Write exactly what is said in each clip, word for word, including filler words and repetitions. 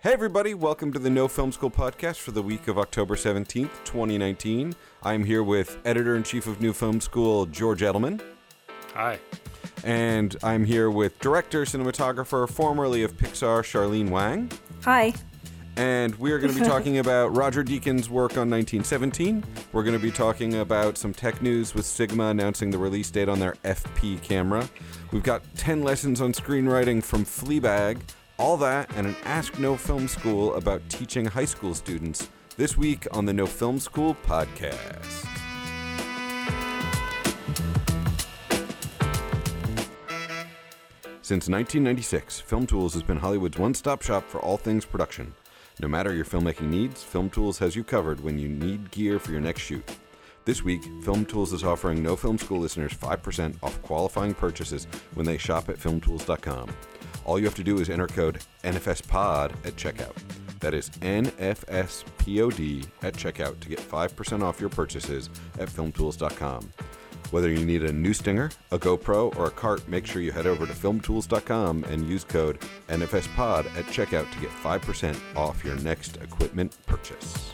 Hey everybody, welcome to the No Film School podcast for the week of October seventeenth, twenty nineteen. I'm here with Editor-in-Chief of New Film School, George Edelman. Hi. And I'm here with Director, Cinematographer, formerly of Pixar, Charlene Wang. Hi. And we're going to be talking about Roger Deakins' work on nineteen seventeen. We're going to be talking about some tech news with Sigma announcing the release date on their F P camera. We've got ten lessons on screenwriting from Fleabag. All that and an Ask No Film School about teaching high school students this week on the No Film School podcast. Since nineteen ninety-six, Film Tools has been Hollywood's one-stop shop for all things production. No matter your filmmaking needs, Film Tools has you covered when you need gear for your next shoot. This week, Film Tools is offering No Film School listeners five percent off qualifying purchases when they shop at film tools dot com. All you have to do is enter code N F S P O D at checkout. That is N F S P O D at checkout to get five percent off your purchases at film tools dot com. Whether you need a new Stinger, a GoPro, or a cart, make sure you head over to film tools dot com and use code N F S P O D at checkout to get five percent off your next equipment purchase.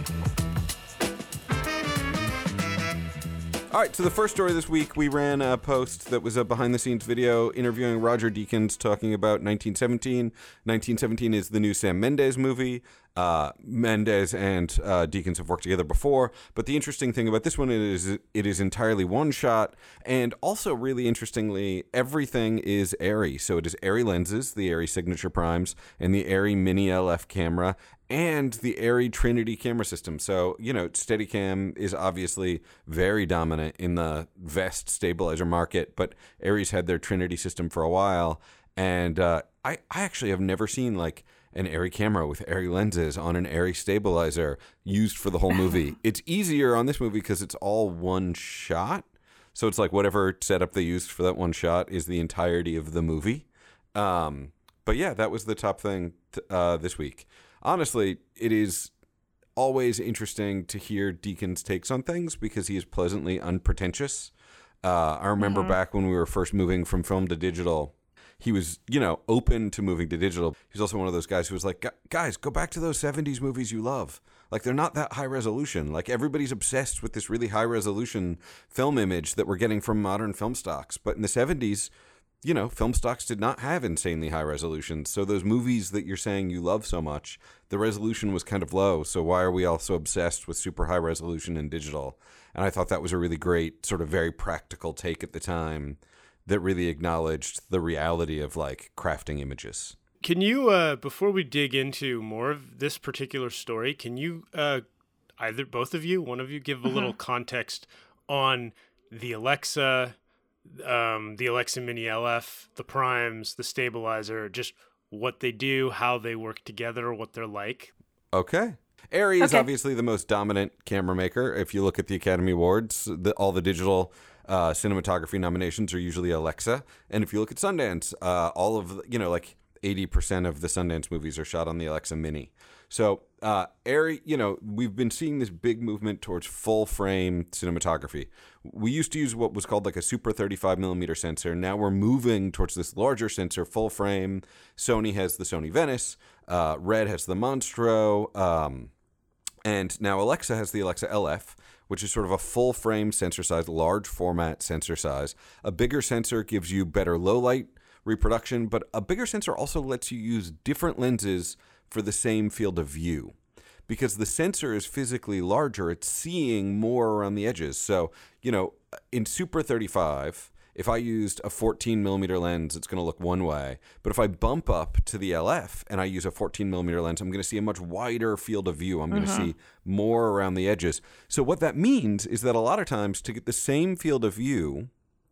All right, so the first story this week, we ran a post that was a behind-the-scenes video interviewing Roger Deakins talking about nineteen seventeen. nineteen seventeen is the new Sam Mendes movie. Uh, Mendes and uh, Deakins have worked together before, but the interesting thing about this one is it is entirely one shot, and also really interestingly, everything is Arri. So it is Arri lenses, the Arri Signature Primes, and the Arri Mini L F camera, and the Arri Trinity camera system. So, you know, Steadicam is obviously very dominant in the vest stabilizer market, but Arri's had their Trinity system for a while, and uh, I, I actually have never seen, like, an Arri camera with Arri lenses on an Arri stabilizer used for the whole movie. It's easier on this movie because it's all one shot. So it's like whatever setup they used for that one shot is the entirety of the movie. Um, but yeah, that was the top thing t- uh, this week. Honestly, it is always interesting to hear Deakins' takes on things because he is pleasantly unpretentious. Uh, I remember mm-hmm. back when we were first moving from film to digital, he was, you know, open to moving to digital. He's also one of those guys who was like, guys, go back to those seventies movies you love. Like, they're not that high resolution. Like, everybody's obsessed with this really high resolution film image that we're getting from modern film stocks. But in the seventies, you know, film stocks did not have insanely high resolutions. So those movies that you're saying you love so much, the resolution was kind of low. So why are we all so obsessed with super high resolution in digital? And I thought that was a really great, sort of very practical take at the time that really acknowledged the reality of, like, crafting images. Can you, uh, before we dig into more of this particular story, can you, uh, either, both of you, one of you, give a mm-hmm. little context on the Alexa, um, the Alexa Mini L F, the primes, the stabilizer, just what they do, how they work together, what they're like? Okay. Arri is okay. obviously the most dominant camera maker. If you look at the Academy Awards, the, all the digital uh, cinematography nominations are usually Alexa. And if you look at Sundance, uh, all of, the, you know, like eighty percent of the Sundance movies are shot on the Alexa Mini. So uh, Arri, you know, we've been seeing this big movement towards full frame cinematography. We used to use what was called like a super thirty-five millimeter sensor. Now we're moving towards this larger sensor, full frame. Sony has the Sony Venice. Uh, Red has the Monstro. Um, and now Alexa has the Alexa L F, which is sort of a full frame sensor size, large format sensor size. A bigger sensor gives you better low light reproduction, but a bigger sensor also lets you use different lenses for the same field of view. Because the sensor is physically larger, it's seeing more around the edges. So, you know, in Super thirty-five, if I used a fourteen millimeter lens, it's going to look one way. But if I bump up to the L F and I use a fourteen millimeter lens, I'm going to see a much wider field of view. I'm going mm-hmm. to see more around the edges. So what that means is that a lot of times to get the same field of view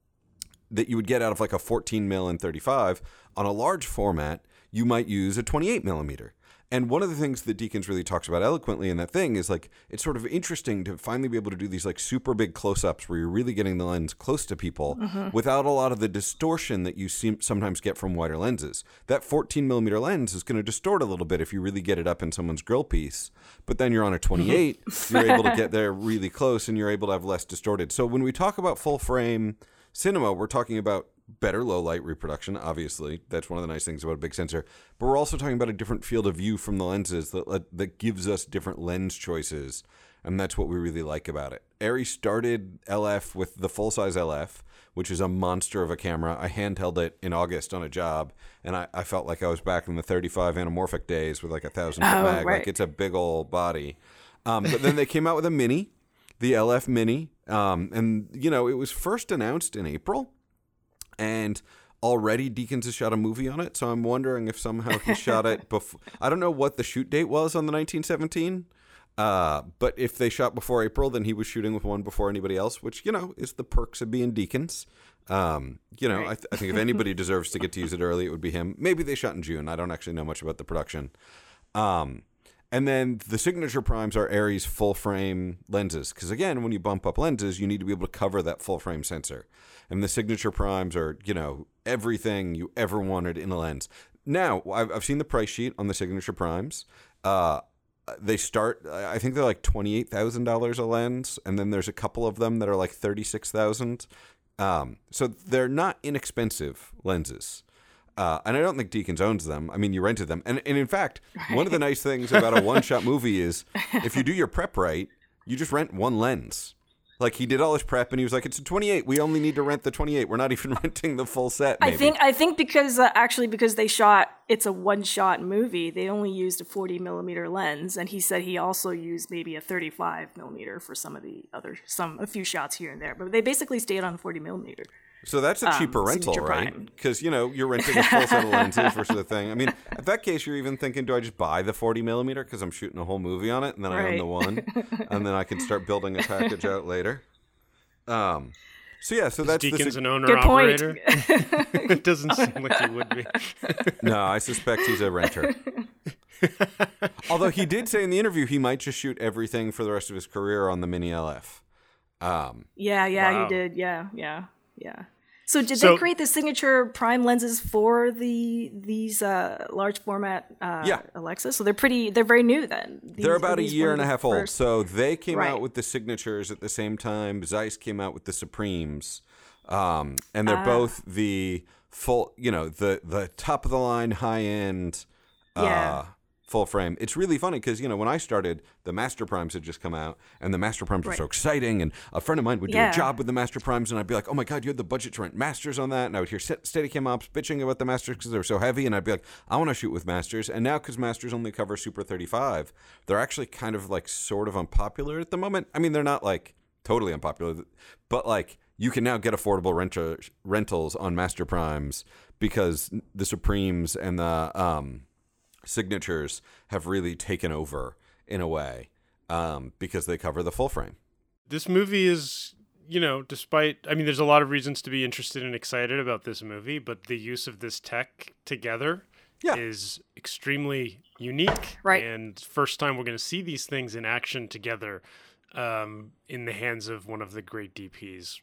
that you would get out of like a fourteen mil and thirty-five on a large format, you might use a twenty-eight millimeter. And one of the things that Deakins really talks about eloquently in that thing is like, it's sort of interesting to finally be able to do these like super big close-ups where you're really getting the lens close to people mm-hmm. without a lot of the distortion that you seem, sometimes get from wider lenses. That fourteen millimeter lens is going to distort a little bit if you really get it up in someone's grill piece, but then you're on a twenty-eight, you're able to get there really close and you're able to have less distorted. So when we talk about full frame cinema, we're talking about better low light reproduction, obviously. That's one of the nice things about a big sensor. But we're also talking about a different field of view from the lenses that that gives us different lens choices. And that's what we really like about it. Arri started L F with the full-size L F, which is a monster of a camera. I handheld it in August on a job, and I, I felt like I was back in the thirty-five anamorphic days with like a thousand foot Oh, mag. right. Like it's a big old body. Um, but then they came out with a Mini, the L F Mini. Um, and, you know, it was first announced in April, and already Deakins has shot a movie on it. So I'm wondering if somehow he shot it before. I don't know what the shoot date was on the nineteen seventeen. Uh, but if they shot before April, then he was shooting with one before anybody else, which, you know, is the perks of being Deakins. Um, you know, Right. I, th- I think if anybody deserves to get to use it early, it would be him. Maybe they shot in June. I don't actually know much about the production. Um, and then the signature primes are Arri's full frame lenses. Because again, when you bump up lenses, you need to be able to cover that full frame sensor. And the signature primes are, you know, everything you ever wanted in a lens. Now, I've, I've seen the price sheet on the signature primes. Uh, They start, I think they're like twenty-eight thousand dollars a lens, and then there's a couple of them that are like thirty-six thousand dollars. Um, so they're not inexpensive lenses. Uh, and I don't think Deakins owns them. I mean, you rented them. And, and in fact, one of the nice things about a one-shot movie is if you do your prep right, you just rent one lens. Like, he did all his prep, and he was like, it's a twenty-eight. We only need to rent the twenty-eight. We're not even renting the full set, maybe. I think I think because uh, actually because they shot it's a one shot movie, they only used a forty millimeter lens, and he said he also used maybe a thirty-five millimeter for some of the other some a few shots here and there, but they basically stayed on forty millimeter. So that's a cheaper Um, rental, Signature right? Prime. Because, you know, you're renting a full set of lenses versus the thing. I mean, in that case, you're even thinking, do I just buy the forty millimeter because I'm shooting a whole movie on it, and then I own Right. the one, and then I can start building a package out later? Um. So, yeah, so Is that's the... Deakins sig- an owner Good point. operator? It doesn't seem like he would be. No, I suspect he's a renter. Although he did say in the interview he might just shoot everything for the rest of his career on the Mini L F. Um, Yeah, yeah, Wow. he did. Yeah, yeah, yeah. So did So- they create the signature prime lenses for the these uh, large format uh, Yeah. Alexa? So they're pretty. They're very new then. These, They're are about a these year one and of a the half old. first- So they came Right. out with the signatures at the same time. Zeiss came out with the Supremes. Um, and they're Ah. both the full, you know, the, the top of the line, high end, uh, Yeah. full frame. It's really funny because, you know, when I started, the Master Primes had just come out, and the Master Primes were Right. so exciting. And a friend of mine would do Yeah. a job with the Master Primes, and I'd be like, oh my God, you had the budget to rent Masters on that. And I would hear St- Steadicam ops bitching about the Masters because they were so heavy. And I'd be like, I want to shoot with Masters. And now, because Masters only cover Super thirty-five, they're actually kind of like sort of unpopular at the moment. I mean, they're not like totally unpopular, but like, you can now get affordable renter, rentals on Master Primes because the Supremes and the um, signatures have really taken over in a way um, because they cover the full frame. This movie is, you know, despite, I mean, there's a lot of reasons to be interested and excited about this movie, but the use of this tech together Yeah. is extremely unique. Right. And first time we're going to see these things in action together um, in the hands of one of the great D Ps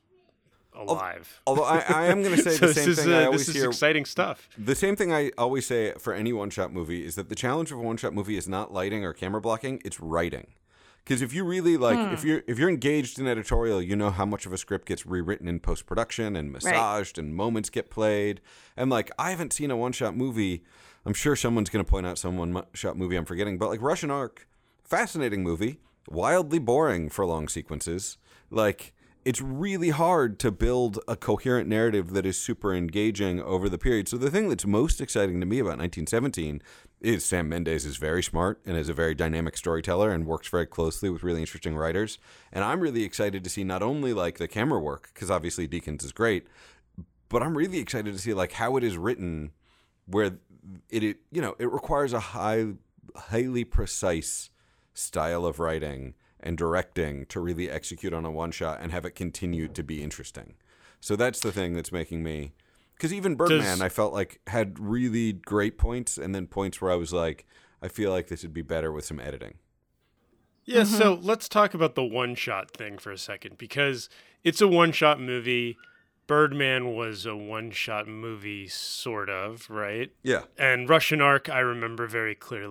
alive. Although I, I am going to say So the this same is, thing uh, I always this is hear. exciting stuff. The same thing I always say for any one-shot movie is that the challenge of a one-shot movie is not lighting or camera blocking, it's writing. Because if you really like, if you're if you're engaged in editorial, you know how much of a script gets rewritten in post-production and massaged, and moments get played. And like, I haven't seen a one-shot movie. I'm sure someone's going to point out some one-shot movie I'm forgetting, but like Russian Ark, fascinating movie, wildly boring for long sequences. Like, it's really hard to build a coherent narrative that is super engaging over the period. So the thing that's most exciting to me about nineteen seventeen is Sam Mendes is very smart and is a very dynamic storyteller and works very closely with really interesting writers. And I'm really excited to see not only like the camera work, because obviously Deakins is great, but I'm really excited to see like how it is written, where it, it you know, it requires a high, highly precise style of writing and directing to really execute on a one shot and have it continue to be interesting. So that's the thing that's making me, because even Birdman, Does- I felt like had really great points and then points where I was like, I feel like this would be better with some editing. Yeah, so let's talk about the one-shot thing for a second, because it's a one-shot movie. Birdman was a one-shot movie, sort of, right? Yeah. And Russian Ark, I remember very clearly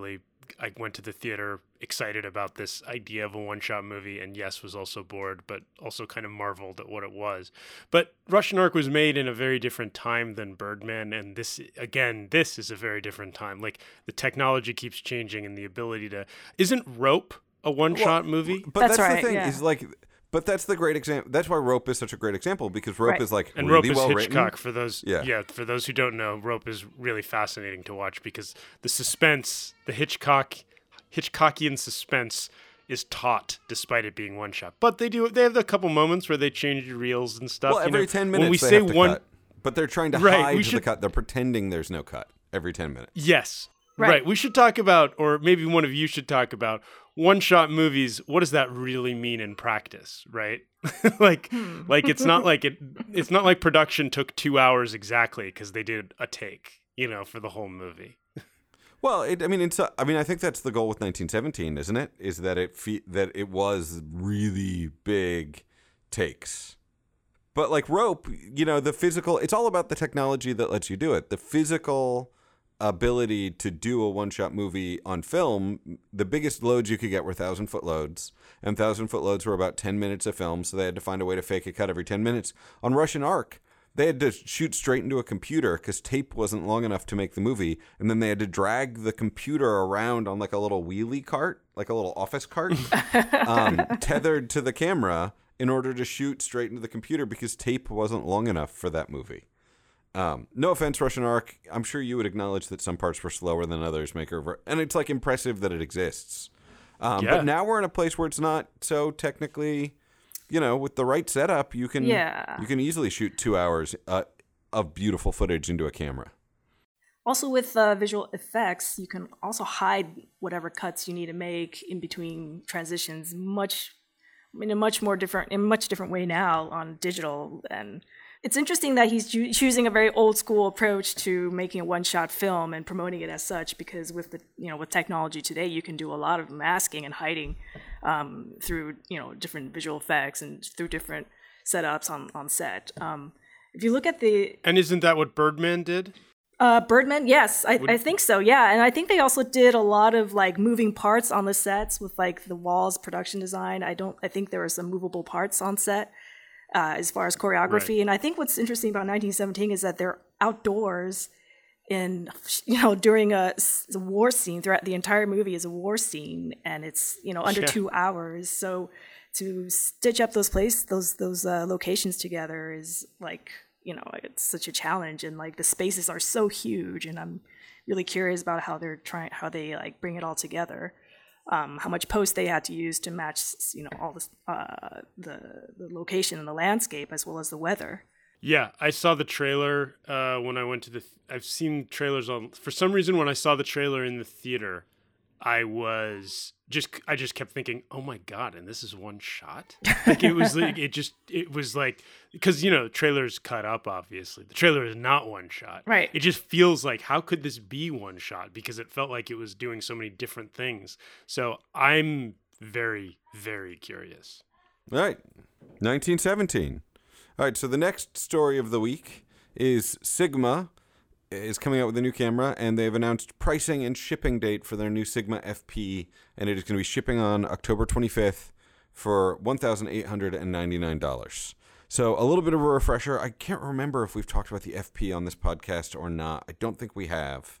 I went to the theater excited about this idea of a one-shot movie, and yes, was also bored, but also kind of marveled at what it was. But Russian Ark was made in a very different time than Birdman, and this, again, this is a very different time. Like, the technology keeps changing, and the ability to... Isn't Rope a one-shot well, movie? But that's, that's right, the thing, yeah. is like... But that's the great example. That's why Rope is such a great example, because Rope Right. is like And really Rope is well Hitchcock written. for those. Yeah. Yeah, for those who don't know, Rope is really fascinating to watch because the suspense, the Hitchcock, Hitchcockian suspense, is taut despite it being one shot. But they do. They have a couple moments where they change reels and stuff. Well, you every know, ten minutes when we they say have to one, cut, but they're trying to Right, hide we the should- cut. They're pretending there's no cut every ten minutes. yes, Right. right. We should talk about, or maybe one of you should talk about one shot movies. What does that really mean in practice? Right. like, like it's not like it. It's not like production took two hours exactly because they did a take, you know, for the whole movie. Well, it, I mean, it's. I mean, I think that's the goal with nineteen seventeen, isn't it? Is that it fe- that it was really big takes, but like Rope, you know, the physical. It's all about the technology that lets you do it. The physical ability to do a one-shot movie on film. The biggest loads you could get were thousand-foot loads, and thousand-foot loads were about ten minutes of film, so they had to find a way to fake a cut every ten minutes. On Russian Ark, they had to shoot straight into a computer because tape wasn't long enough to make the movie, and then they had to drag the computer around on like a little wheelie cart, like a little office cart, um, tethered to the camera in order to shoot straight into the computer because tape wasn't long enough for that movie. Um, no offense, Russian Ark. I'm sure you would acknowledge that some parts were slower than others. Make over, and it's like impressive that it exists. Um, Yeah. But now we're in a place where it's not so technically, you know, with the right setup, you can Yeah. you can easily shoot two hours uh, of beautiful footage into a camera. Also, with uh, visual effects, you can also hide whatever cuts you need to make in between transitions much in a much more different, in a much different way now on digital. And it's interesting that he's ju- choosing a very old school approach to making a one shot film and promoting it as such, because with the, you know, with technology today, you can do a lot of masking and hiding um, through, you know, different visual effects and through different setups on, on set. Um, if you look at the And isn't that what Birdman did? Uh, Birdman, yes, I, I think so, yeah. And I think they also did a lot of like moving parts on the sets with like the walls production design. I don't, I think there were some movable parts on set uh, as far as choreography. Right. And I think what's interesting about nineteen seventeen is that they're outdoors in, you know, during a, s- a war scene. Throughout the entire movie is a war scene, and it's, you know, under Yeah. two hours. So to stitch up those place, those those uh, locations together is like, you know, it's such a challenge, and like the spaces are so huge, and I'm really curious about how they're trying, how they like bring it all together, um, how much post they had to use to match, you know, all this, uh, the the location and the landscape as well as the weather. Yeah, I saw the trailer uh, when I went to the. Th- I've seen trailers on. For some reason, when I saw the trailer in the theater, I was just. I just kept thinking, "Oh my god!" And this is one shot. Like it was. Like, it just. It was like because you know trailers cut up. Obviously, the trailer is not one shot. Right. It just feels like how could this be one shot because it felt like it was doing so many different things. So I'm very very curious. All right, nineteen seventeen. All right, so the next story of the week is Sigma is coming out with a new camera, and they've announced pricing and shipping date for their new Sigma F P, and it is going to be shipping on October twenty-fifth for one thousand eight hundred ninety-nine dollars. So a little bit of a refresher. I can't remember if we've talked about the F P on this podcast or not. I don't think we have.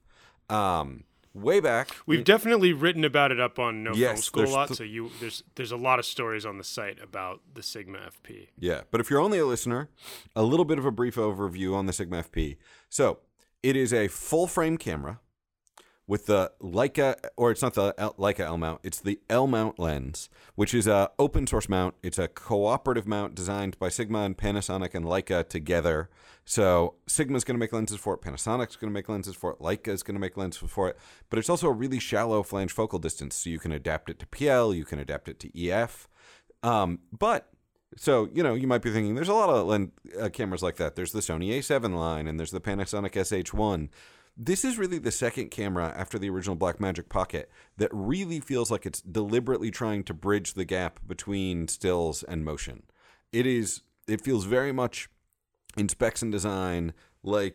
Um, way back, We've definitely written about it up on No Film Yes, School a there's lot, th- so you there's there's a lot of stories on the site about the Sigma F P. Yeah, but if you're only a listener, a little bit of a brief overview on the Sigma F P. So it is a full frame camera with the Leica, or it's not the L- Leica L mount, it's the L mount lens, which is a open source mount. It's a cooperative mount designed by Sigma and Panasonic and Leica together. So Sigma's going to make lenses for it, Panasonic's going to make lenses for it, Leica's going to make lenses for it, but it's also a really shallow flange focal distance, so you can adapt it to P L, you can adapt it to E F. Um, but So, you know, you might be thinking there's a lot of len- uh, cameras like that. There's the Sony A seven line and there's the Panasonic S H one. This is really the second camera after the original Blackmagic Pocket that really feels like it's deliberately trying to bridge the gap between stills and motion. It is, it feels very much in specs and design like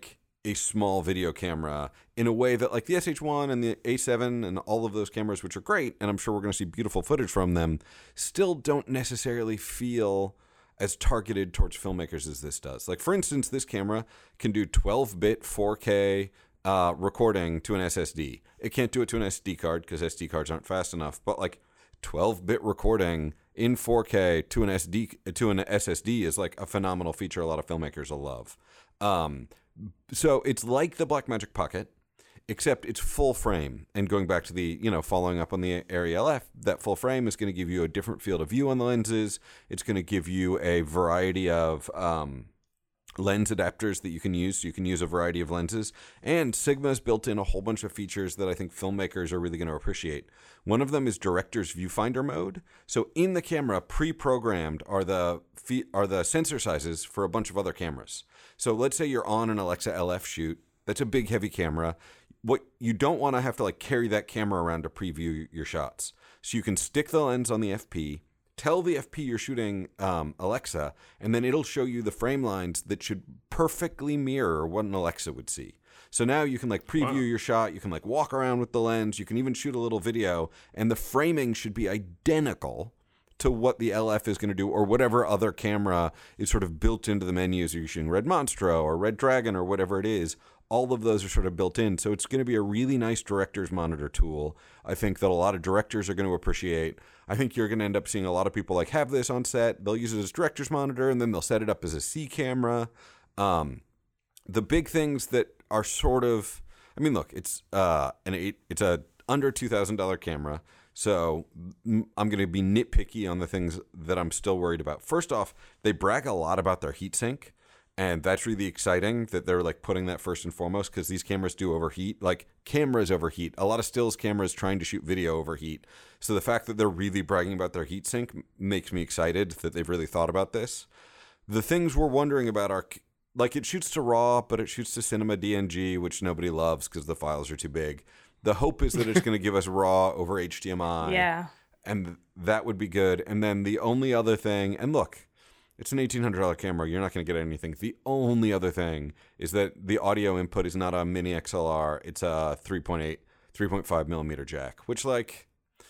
a small video camera in a way that like the S H one and the A seven and all of those cameras, which are great, and I'm sure we're going to see beautiful footage from them, still don't necessarily feel as targeted towards filmmakers as this does. Like, for instance, this camera can do twelve-bit four K uh, recording to an S S D. It can't do it to an S D card because S D cards aren't fast enough, but like twelve-bit recording in four K to an S D to an S S D is like a phenomenal feature a lot of filmmakers will love. Um, so it's like the Blackmagic Pocket, except it's full frame. And going back to the, you know, following up on the Arri L F, that full frame is going to give you a different field of view on the lenses. It's going to give you a variety of um, lens adapters that you can use. So you can use a variety of lenses. And Sigma's built in a whole bunch of features that I think filmmakers are really going to appreciate. One of them is Director's Viewfinder mode. So in the camera, pre-programmed are the are the sensor sizes for a bunch of other cameras. So let's say you're on an Alexa L F shoot. That's a big, heavy camera. What you don't want to have to like carry that camera around to preview your shots. So you can stick the lens on the F P, tell the F P you're shooting um, Alexa, and then it'll show you the frame lines that should perfectly mirror what an Alexa would see. So now you can like preview wow. your shot, you can like walk around with the lens, you can even shoot a little video, and the framing should be identical to what the L F is going to do, or whatever other camera is sort of built into the menus. You're shooting Red Monstro or Red Dragon or whatever it is. All of those are sort of built in. So it's going to be a really nice director's monitor tool. I think that a lot of directors are going to appreciate. I think you're going to end up seeing a lot of people like have this on set. They'll use it as director's monitor, and then they'll set it up as a C camera. Um, the big things that are sort of, I mean, look, it's uh, an eight, it's a under two thousand dollars camera. So I'm going to be nitpicky on the things that I'm still worried about. First off, they brag a lot about their heatsink. And that's really exciting that they're like putting that first and foremost, because these cameras do overheat. Like cameras overheat. A lot of stills cameras trying to shoot video overheat. So the fact that they're really bragging about their heatsink makes me excited that they've really thought about this. The things we're wondering about are, like, it shoots to RAW, but it shoots to Cinema D N G, which nobody loves because the files are too big. The hope is that it's going to give us RAW over H D M I. Yeah. And that would be good. And then the only other thing, and look, it's an eighteen hundred dollars camera. You're not going to get anything. The only other thing is that the audio input is not a mini X L R. It's a three point eight, three point five millimeter jack, which like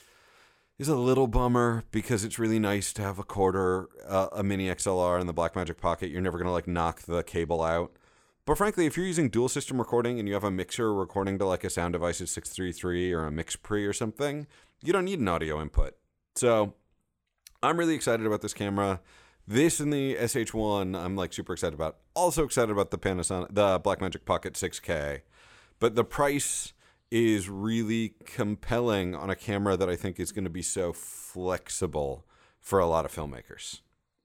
is a little bummer because it's really nice to have a quarter, uh, a mini X L R in the Blackmagic Pocket. You're never going to like knock the cable out. But frankly, if you're using dual system recording and you have a mixer recording to like a Sound Devices six thirty-three or a MixPre or something, you don't need an audio input. So I'm really excited about this camera. This and the S H one, I'm like super excited about. Also excited about the Panasonic, the Blackmagic Pocket six K. But the price is really compelling on a camera that I think is going to be so flexible for a lot of filmmakers.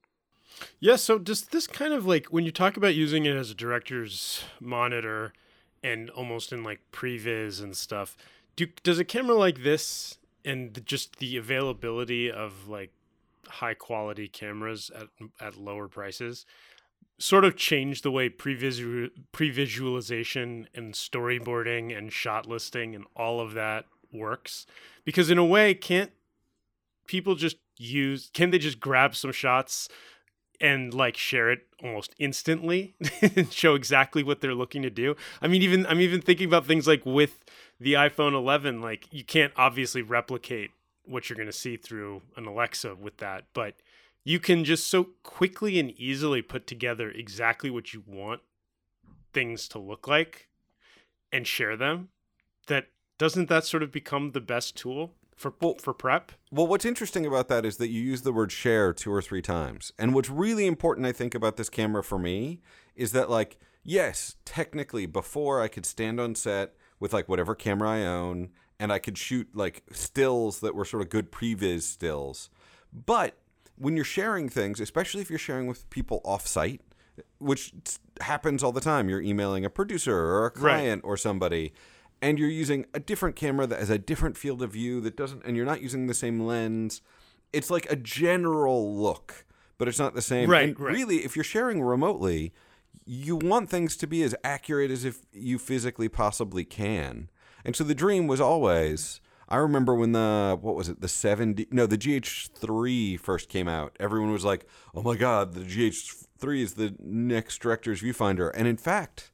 Yeah, so does this kind of like, when you talk about using it as a director's monitor and almost in like previs and stuff, do does a camera like this and the, just the availability of like high quality cameras at at lower prices sort of change the way pre-visu- pre-visualization and storyboarding and shot listing and all of that works? Because in a way, can't people just use, can they just grab some shots and like share it almost instantly and show exactly what they're looking to do? I mean, even I'm even thinking about things like with the iPhone eleven, like you can't obviously replicate what you're going to see through an Alexa with that, but you can just so quickly and easily put together exactly what you want things to look like and share them. That doesn't that sort of become the best tool for well, for prep? Well, what's interesting about that is that you use the word share two or three times. And what's really important, I think, about this camera for me is that, like, yes, technically before I could stand on set with like whatever camera I own and I could shoot like stills that were sort of good previs stills. But when you're sharing things, especially if you're sharing with people off-site, which happens all the time, you're emailing a producer or a client right. or somebody, and you're using a different camera that has a different field of view that doesn't, and you're not using the same lens. It's like a general look, but it's not the same. Right, and right. really, if you're sharing remotely, you want things to be as accurate as if you physically possibly can. And so the dream was always, I remember when the, what was it, the seventy, no, the G H three first came out. Everyone was like, oh my God, the G H three is the next director's viewfinder. And in fact,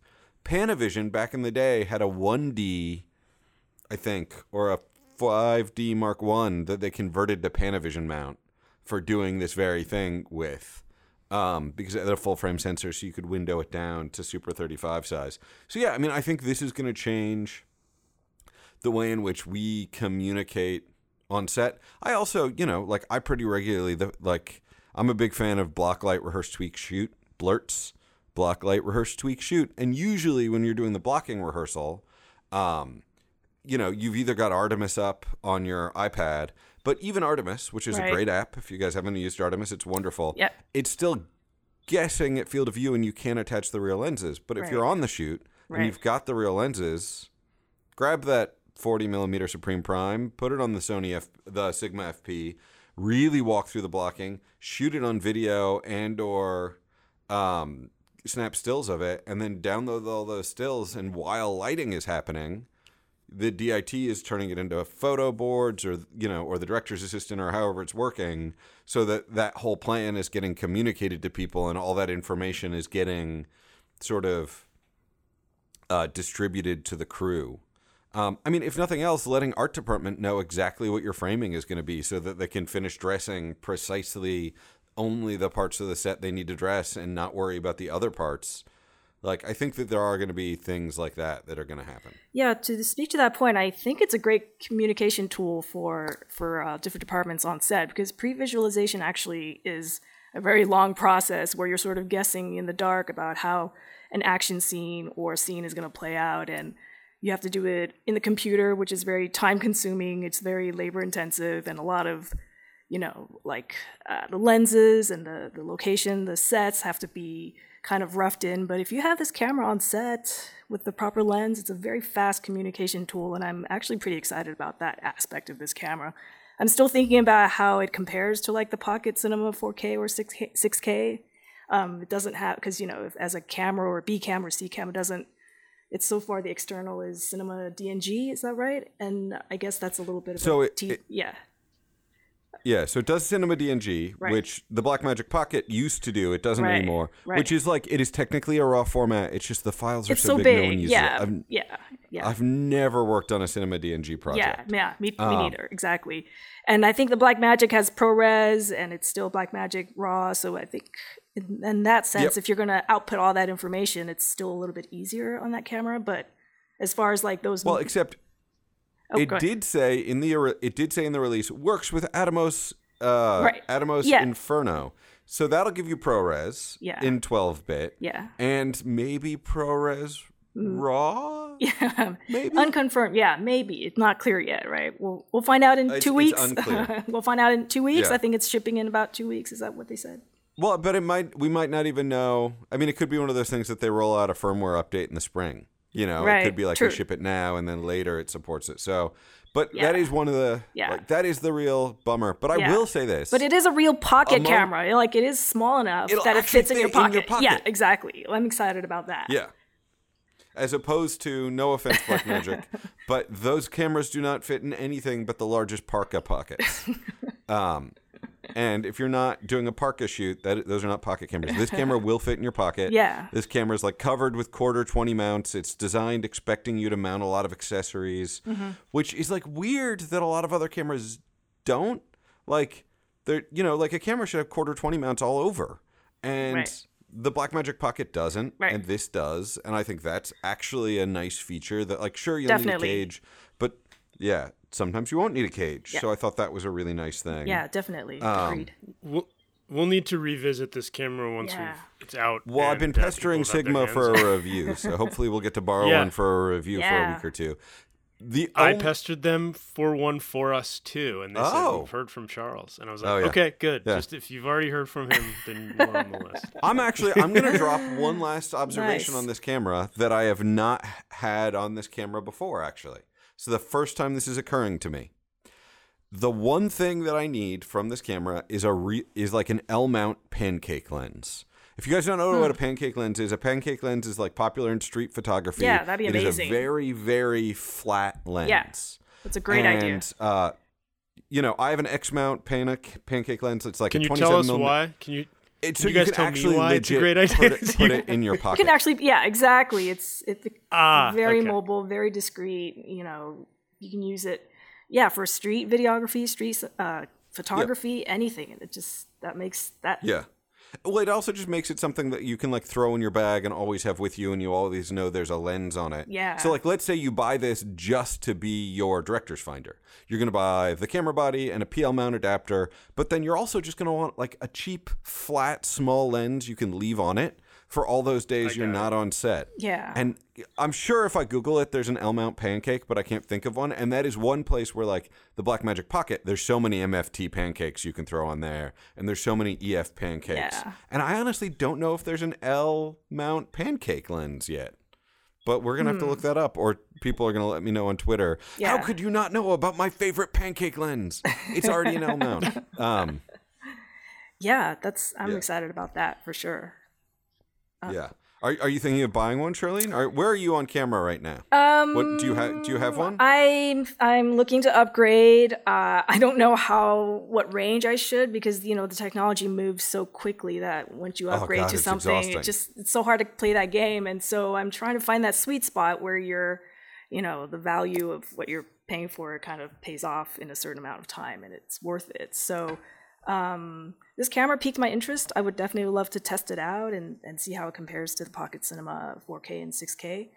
Panavision back in the day had a one D, I think, or a five D Mark one that they converted to Panavision mount for doing this very thing with. Um, because it had a full frame sensor, so you could window it down to Super thirty-five size. So yeah, I mean, I think this is going to change the way in which we communicate on set. I also, you know, like I pretty regularly, the, like I'm a big fan of block, light, rehearse, tweak, shoot, blurts, block, light, rehearse, tweak, shoot. And usually when you're doing the blocking rehearsal, um, you know, you've either got Artemis up on your iPad, but even Artemis, which is right. a great app. If you guys haven't used Artemis, it's wonderful. Yep. It's still guessing at field of view and you can't attach the real lenses. But if right. you're on the shoot right. and you've got the real lenses, grab that forty millimeter Supreme Prime, put it on the Sony F, the Sigma F P, really walk through the blocking, shoot it on video and or um, snap stills of it, and then download all those stills. And while lighting is happening, the D I T is turning it into photo boards, or you know, or the director's assistant, or however it's working, so that that whole plan is getting communicated to people, and all that information is getting sort of uh, distributed to the crew. Um, I mean, if nothing else, letting art department know exactly what your framing is going to be, so that they can finish dressing precisely only the parts of the set they need to dress, and not worry about the other parts. Like, I think that there are going to be things like that that are going to happen. Yeah, to speak to that point, I think it's a great communication tool for for uh, different departments on set, because pre-visualization actually is a very long process where you're sort of guessing in the dark about how an action scene or a scene is going to play out, and you have to do it in the computer, which is very time-consuming. It's very labor-intensive, and a lot of, you know, like uh, the lenses and the, the location, the sets have to be kind of roughed in. But if you have this camera on set with the proper lens, it's a very fast communication tool, and I'm actually pretty excited about that aspect of this camera. I'm still thinking about how it compares to like the Pocket Cinema four K or six K. Um, it doesn't have, because, you know, if, as a camera or B cam or C cam, it doesn't, it's so far the external is Cinema D N G, is that right? And I guess that's a little bit of so a it, t- it, yeah. Yeah, so it does Cinema D N G, right. which the Blackmagic Pocket used to do. It doesn't right. anymore, right. which is like, it is technically a RAW format. It's just the files are it's so, so big, big. no one uses yeah. it. I've, yeah, yeah. I've never worked on a Cinema D N G project. Yeah, yeah, me, me um, neither, exactly. And I think the Blackmagic has ProRes, and it's still Blackmagic RAW, so I think in, in that sense, yep. if you're going to output all that information, it's still a little bit easier on that camera. But as far as like those... Well, except oh, it did say in the it did say in the release, works with Atomos, uh, right. Atomos yeah. Inferno. So that'll give you ProRes yeah. in twelve bit. Yeah. And maybe ProRes mm. RAW? Yeah. Maybe? Unconfirmed. Yeah, maybe. It's not clear yet, right? We'll we'll find out in it's, two weeks. It's unclear. We'll find out in two weeks. Yeah. I think it's shipping in about two weeks. Is that what they said? Well, but it might. We might not even know. I mean, it could be one of those things that they roll out a firmware update in the spring. You know, right. it could be like True. they ship it now and then later it supports it. So, but yeah. that is one of the, yeah. like, that is the real bummer. But I yeah. will say this. But it is a real pocket Among, camera. Like, it is small enough It'll that it actually fits in your, fit in your pocket. pocket. Yeah, exactly. I'm excited about that. Yeah. As opposed to, no offense, Blackmagic, but those cameras do not fit in anything but the largest parka pockets. Um, and if you're not doing a parka shoot, that those are not pocket cameras. This camera will fit in your pocket. Yeah. This camera is like covered with quarter twenty mounts. It's designed expecting you to mount a lot of accessories, mm-hmm. which is like weird that a lot of other cameras don't. Like, they're, you know, like a camera should have quarter twenty mounts all over. And right. the Blackmagic Pocket doesn't, right. and this does. And I think that's actually a nice feature that, like, sure, you'll Definitely. need a cage, but yeah, sometimes you won't need a cage. Yeah. So I thought that was a really nice thing. Yeah, definitely. Um, Agreed. We'll, we'll need to revisit this camera once Yeah. we've, it's out. Well, I've been and, uh, pestering people have Sigma their for hands. a review, so hopefully we'll get to borrow Yeah. one for a review for a Yeah. week or two. The I only- pestered them for one for us too, and they said Oh. we've heard from Charles, and I was like, Oh, yeah. okay, good. Yeah. Just if you've already heard from him, then you're on the list. I'm actually I'm going to drop one last observation Nice. on this camera that I have not had on this camera before, actually. So the first time this is occurring to me. The one thing that I need from this camera is a re- is like an L-mount pancake lens. If you guys don't know Hmm. what a pancake lens is, a pancake lens is like popular in street photography. Yeah, that'd be It is a amazing. very, very flat lens. Yeah, that's a great and, idea. And, uh, you know, I have an X-mount pan- pancake lens. It's like Can a you twenty-seven tell us millimeter. why? Can you It, so you you guys can tell me actually why it's a legit great idea. Put it, put it in your You pocket. can actually, yeah, exactly. It's it's Ah, very okay. mobile, very discreet. You know, you can use it, yeah, for street videography, street uh, photography, anything. And it just that makes that Yeah. Well, it also just makes it something that you can like throw in your bag and always have with you, and you always know there's a lens on it. Yeah. So, like, let's say you buy this just to be your director's finder. You're going to buy the camera body and a P L mount adapter, but then you're also just going to want like a cheap, flat, small lens you can leave on it for all those days I you're got not on set. Yeah. And I'm sure if I Google it, there's an L-mount pancake, but I can't think of one. And that is one place where, like, the Blackmagic Pocket, there's so many M F T pancakes you can throw on there, and there's so many E F pancakes. Yeah. And I honestly don't know if there's an L-mount pancake lens yet. But we're going to have to look that up, or people are going to let me know on Twitter. Yeah. How could you not know about my favorite pancake lens? It's already an L-mount. Um, yeah, that's I'm Yeah. excited about that for sure. yeah. Are are you thinking of buying one, Charlene? Are, where are you on camera right now? Um, What do you have? Do you have one? I'm I'm looking to upgrade. Uh, I don't know how what range I should because you know the technology moves so quickly that once you upgrade Oh, God, to it's something, exhausting. it just it's so hard to play that game. And so I'm trying to find that sweet spot where you're, you know, the value of what you're paying for kind of pays off in a certain amount of time, and it's worth it. So. Um, this camera piqued my interest. I would definitely love to test it out and, and see how it compares to the Pocket Cinema four K and six K.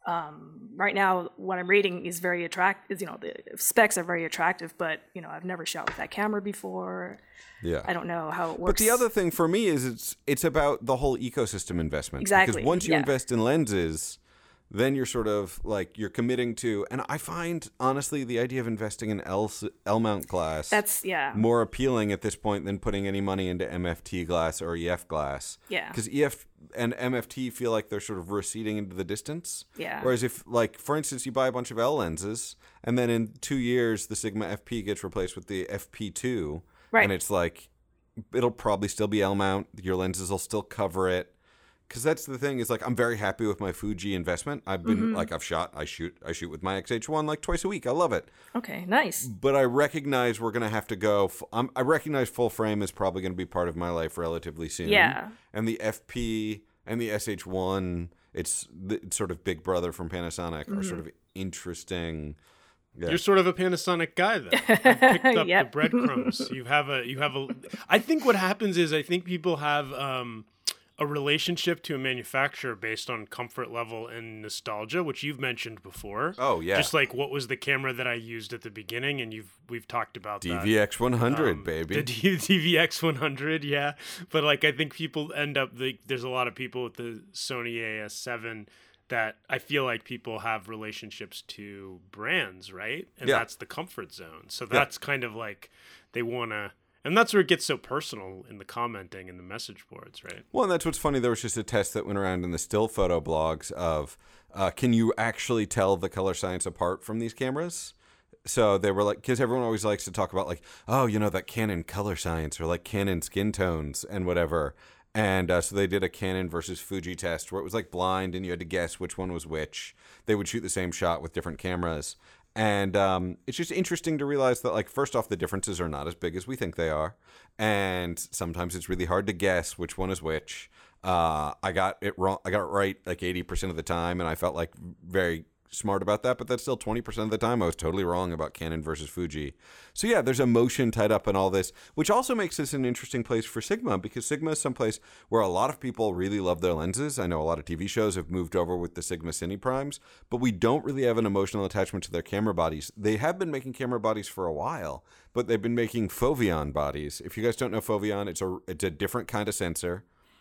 Um, right now, what I'm reading is very attractive. You know, the specs are very attractive, but you know, I've never shot with that camera before. Yeah. I don't know how it works. But the other thing for me is it's it's about the whole ecosystem investment. Exactly, Because once you yeah. invest in lenses, then you're sort of like you're committing to. And I find honestly the idea of investing in L L mount glass That's yeah, more appealing at this point than putting any money into M F T glass or E F glass. Yeah. Because E F and M F T feel like they're sort of receding into the distance. Yeah. Whereas if, like, for instance, you buy a bunch of L lenses and then in two years the Sigma F P gets replaced with the F P two, Right. and it's like it'll probably still be L mount. Your lenses will still cover it. Because that's the thing is like I'm very happy with my Fuji investment. I've been Mm-hmm. like I've shot I shoot I shoot with my X H one like twice a week. I love it. okay, nice. But I recognize we're gonna have to go. F- I'm, I recognize full frame is probably gonna be part of my life relatively soon. Yeah. And the F P and the S H one, it's, the, it's sort of Big Brother from Panasonic, Mm-hmm. are sort of interesting. Yeah. You're sort of a Panasonic guy, then. I've picked up Yep. the breadcrumbs. You have a, you have a. I think what happens is I think people have um, a relationship to a manufacturer based on comfort level and nostalgia, which you've mentioned before. Oh, yeah. Just like what was the camera that I used at the beginning, and you've we've talked about D that. V X one hundred, Um, baby. The D- DVX one hundred, yeah. But like, I think people end up, like, there's a lot of people with the Sony A S seven that I feel like people have relationships to brands, right? And Yeah. that's the comfort zone. So that's kind of like they want to, and that's where it gets so personal in the commenting and the message boards, right? Well, and that's what's funny. There was just a test that went around in the still photo blogs of uh, can you actually tell the color science apart from these cameras? So they were like, because everyone always likes to talk about like, oh, you know, that Canon color science or like Canon skin tones and whatever. And uh, so they did a Canon versus Fuji test where it was like blind and you had to guess which one was which. They would shoot the same shot with different cameras. And um, it's just interesting to realize that, like, first off, the differences are not as big as we think they are. And sometimes it's really hard to guess which one is which. Uh, I got it wrong. I got it right like eighty percent of the time, and I felt like very smart about that. But that's still twenty percent of the time I was totally wrong about Canon versus Fuji. So yeah, there's emotion tied up in all this, which also makes this an interesting place for Sigma, because Sigma is someplace where a lot of people really love their lenses. I know a lot of T V shows have moved over with the Sigma Cine Primes, but we don't really have an emotional attachment to their camera bodies. They have been making camera bodies for a while, but they've been making Foveon bodies. If you guys don't know Foveon, it's a it's a different kind of sensor,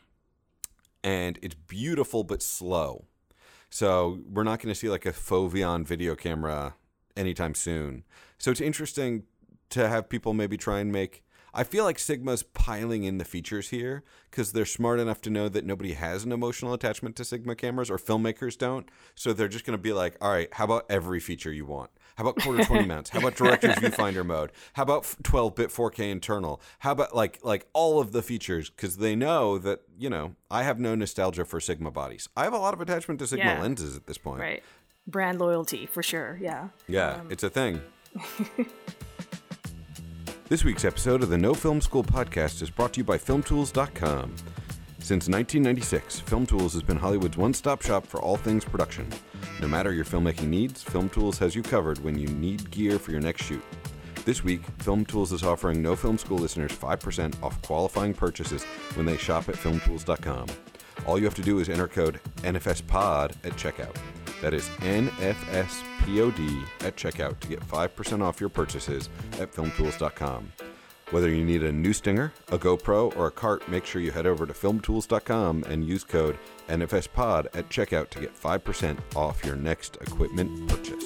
and it's beautiful but slow. So we're not going to see like a Foveon video camera anytime soon. So it's interesting to have people maybe try and make... I feel like Sigma's piling in the features here because they're smart enough to know that nobody has an emotional attachment to Sigma cameras, or filmmakers don't. So they're just going to be like, all right, how about every feature you want? How about quarter twenty mounts? How about director's viewfinder mode? How about twelve bit four K internal? How about like like all of the features? Because they know that, you know, I have no nostalgia for Sigma bodies. I have a lot of attachment to Sigma Yeah. lenses at this point. Right. Brand loyalty for sure. Yeah. Yeah, it's a thing. This week's episode of the No Film School podcast is brought to you by film tools dot com. Since nineteen ninety-six, Film Tools has been Hollywood's one-stop shop for all things production. No matter your filmmaking needs, Film Tools has you covered when you need gear for your next shoot. This week, Film Tools is offering No Film School listeners five percent off qualifying purchases when they shop at film tools dot com. All you have to do is enter code N F S pod at checkout. That is N F S P O D at checkout to get five percent off your purchases at film tools dot com. Whether you need a new Stinger, a GoPro, or a cart, make sure you head over to film tools dot com and use code N F S pod at checkout to get five percent off your next equipment purchase.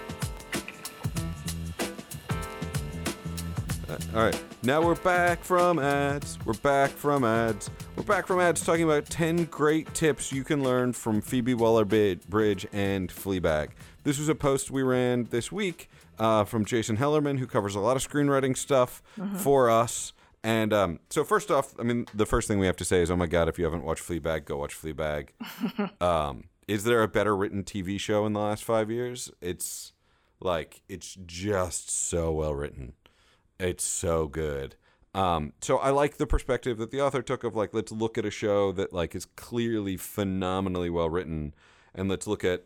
Uh, all right, now we're back from ads. We're back from ads. We're back from ads talking about ten great tips you can learn from Phoebe Waller-Bridge and Fleabag. This was a post we ran this week uh, from Jason Hellerman, who covers a lot of screenwriting stuff mm-hmm. for us. And um, so first off, I mean, the first thing we have to say is, oh my God, if you haven't watched Fleabag, go watch Fleabag. um, is there a better written T V show in the last five years? It's like, it's just so well written. It's so good. Um, so I like the perspective that the author took of like, let's look at a show that like is clearly phenomenally well written, and let's look at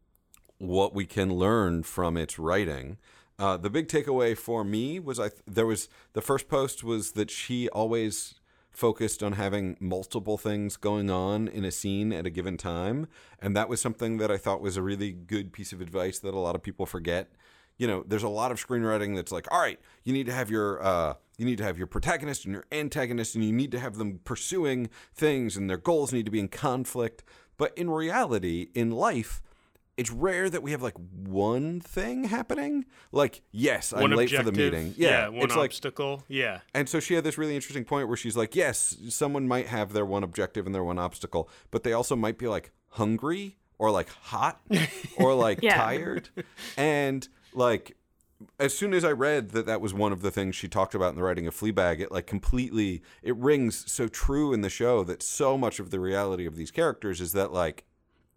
what we can learn from its writing. Uh, the big takeaway for me was I th- there was the first post was that she always focused on having multiple things going on in a scene at a given time, and that was something that I thought was a really good piece of advice that a lot of people forget. You know, there's a lot of screenwriting that's like, all right, you need to have your uh, you need to have your protagonist and your antagonist, and you need to have them pursuing things, and their goals need to be in conflict. But in reality, in life, it's rare that we have like one thing happening. Like, yes, I'm one late for the objective, meeting. Yeah, yeah one it's obstacle. Like, yeah. And so she had this really interesting point where she's like, yes, someone might have their one objective and their one obstacle, but they also might be like hungry or like hot or like yeah. tired. And like, as soon as I read that that was one of the things she talked about in the writing of Fleabag, it like completely, it rings so true in the show that so much of the reality of these characters is that like,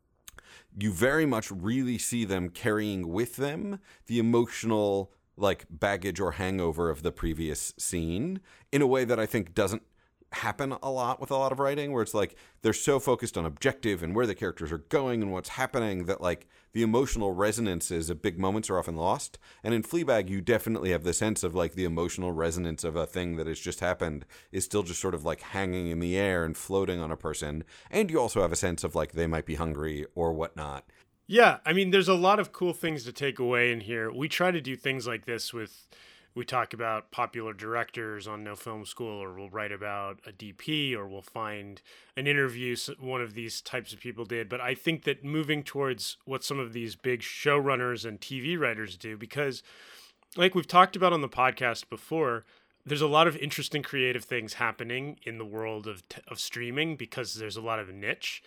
you very much really see them carrying with them the emotional like baggage or hangover of the previous scene in a way that I think doesn't happen a lot with a lot of writing, where it's like they're so focused on objective and where the characters are going and what's happening that like the emotional resonances of big moments are often lost. And in Fleabag, you definitely have the sense of like the emotional resonance of a thing that has just happened is still just sort of like hanging in the air and floating on a person. And you also have a sense of like they might be hungry or whatnot. Yeah, I mean, there's a lot of cool things to take away in here. We try to do things like this with, we talk about popular directors on No Film School, or we'll write about a D P, or we'll find an interview one of these types of people did. But I think that moving towards what some of these big showrunners and T V writers do, because like we've talked about on the podcast before, there's a lot of interesting creative things happening in the world of t- of streaming because there's a lot of niche.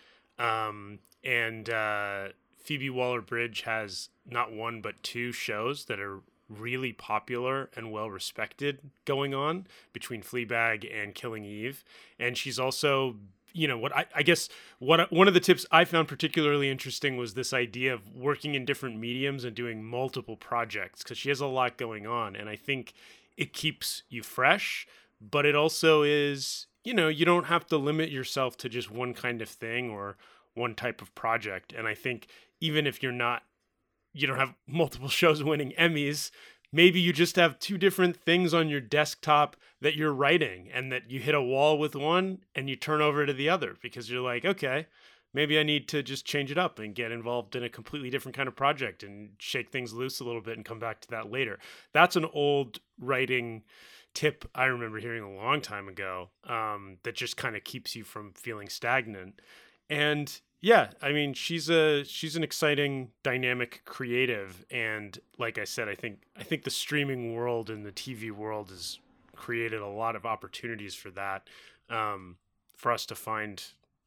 Um, and uh, Phoebe Waller-Bridge has not one but two shows that are really popular and well respected going on between Fleabag and Killing Eve. And she's also, you know, what I, I guess what one of the tips I found particularly interesting was this idea of working in different mediums and doing multiple projects, because she has a lot going on. And I think it keeps you fresh, but it also is, you know, you don't have to limit yourself to just one kind of thing or one type of project. And I think even if you're not, you don't have multiple shows winning Emmys, maybe you just have two different things on your desktop that you're writing, and that you hit a wall with one and you turn over to the other because you're like, okay, maybe I need to just change it up and get involved in a completely different kind of project and shake things loose a little bit and come back to that later. That's an old writing tip I remember hearing a long time ago, um, that just kind of keeps you from feeling stagnant. And yeah, I mean, she's a she's an exciting, dynamic creative, and like I said, I think I think the streaming world and the T V world has created a lot of opportunities for that, um, for us to find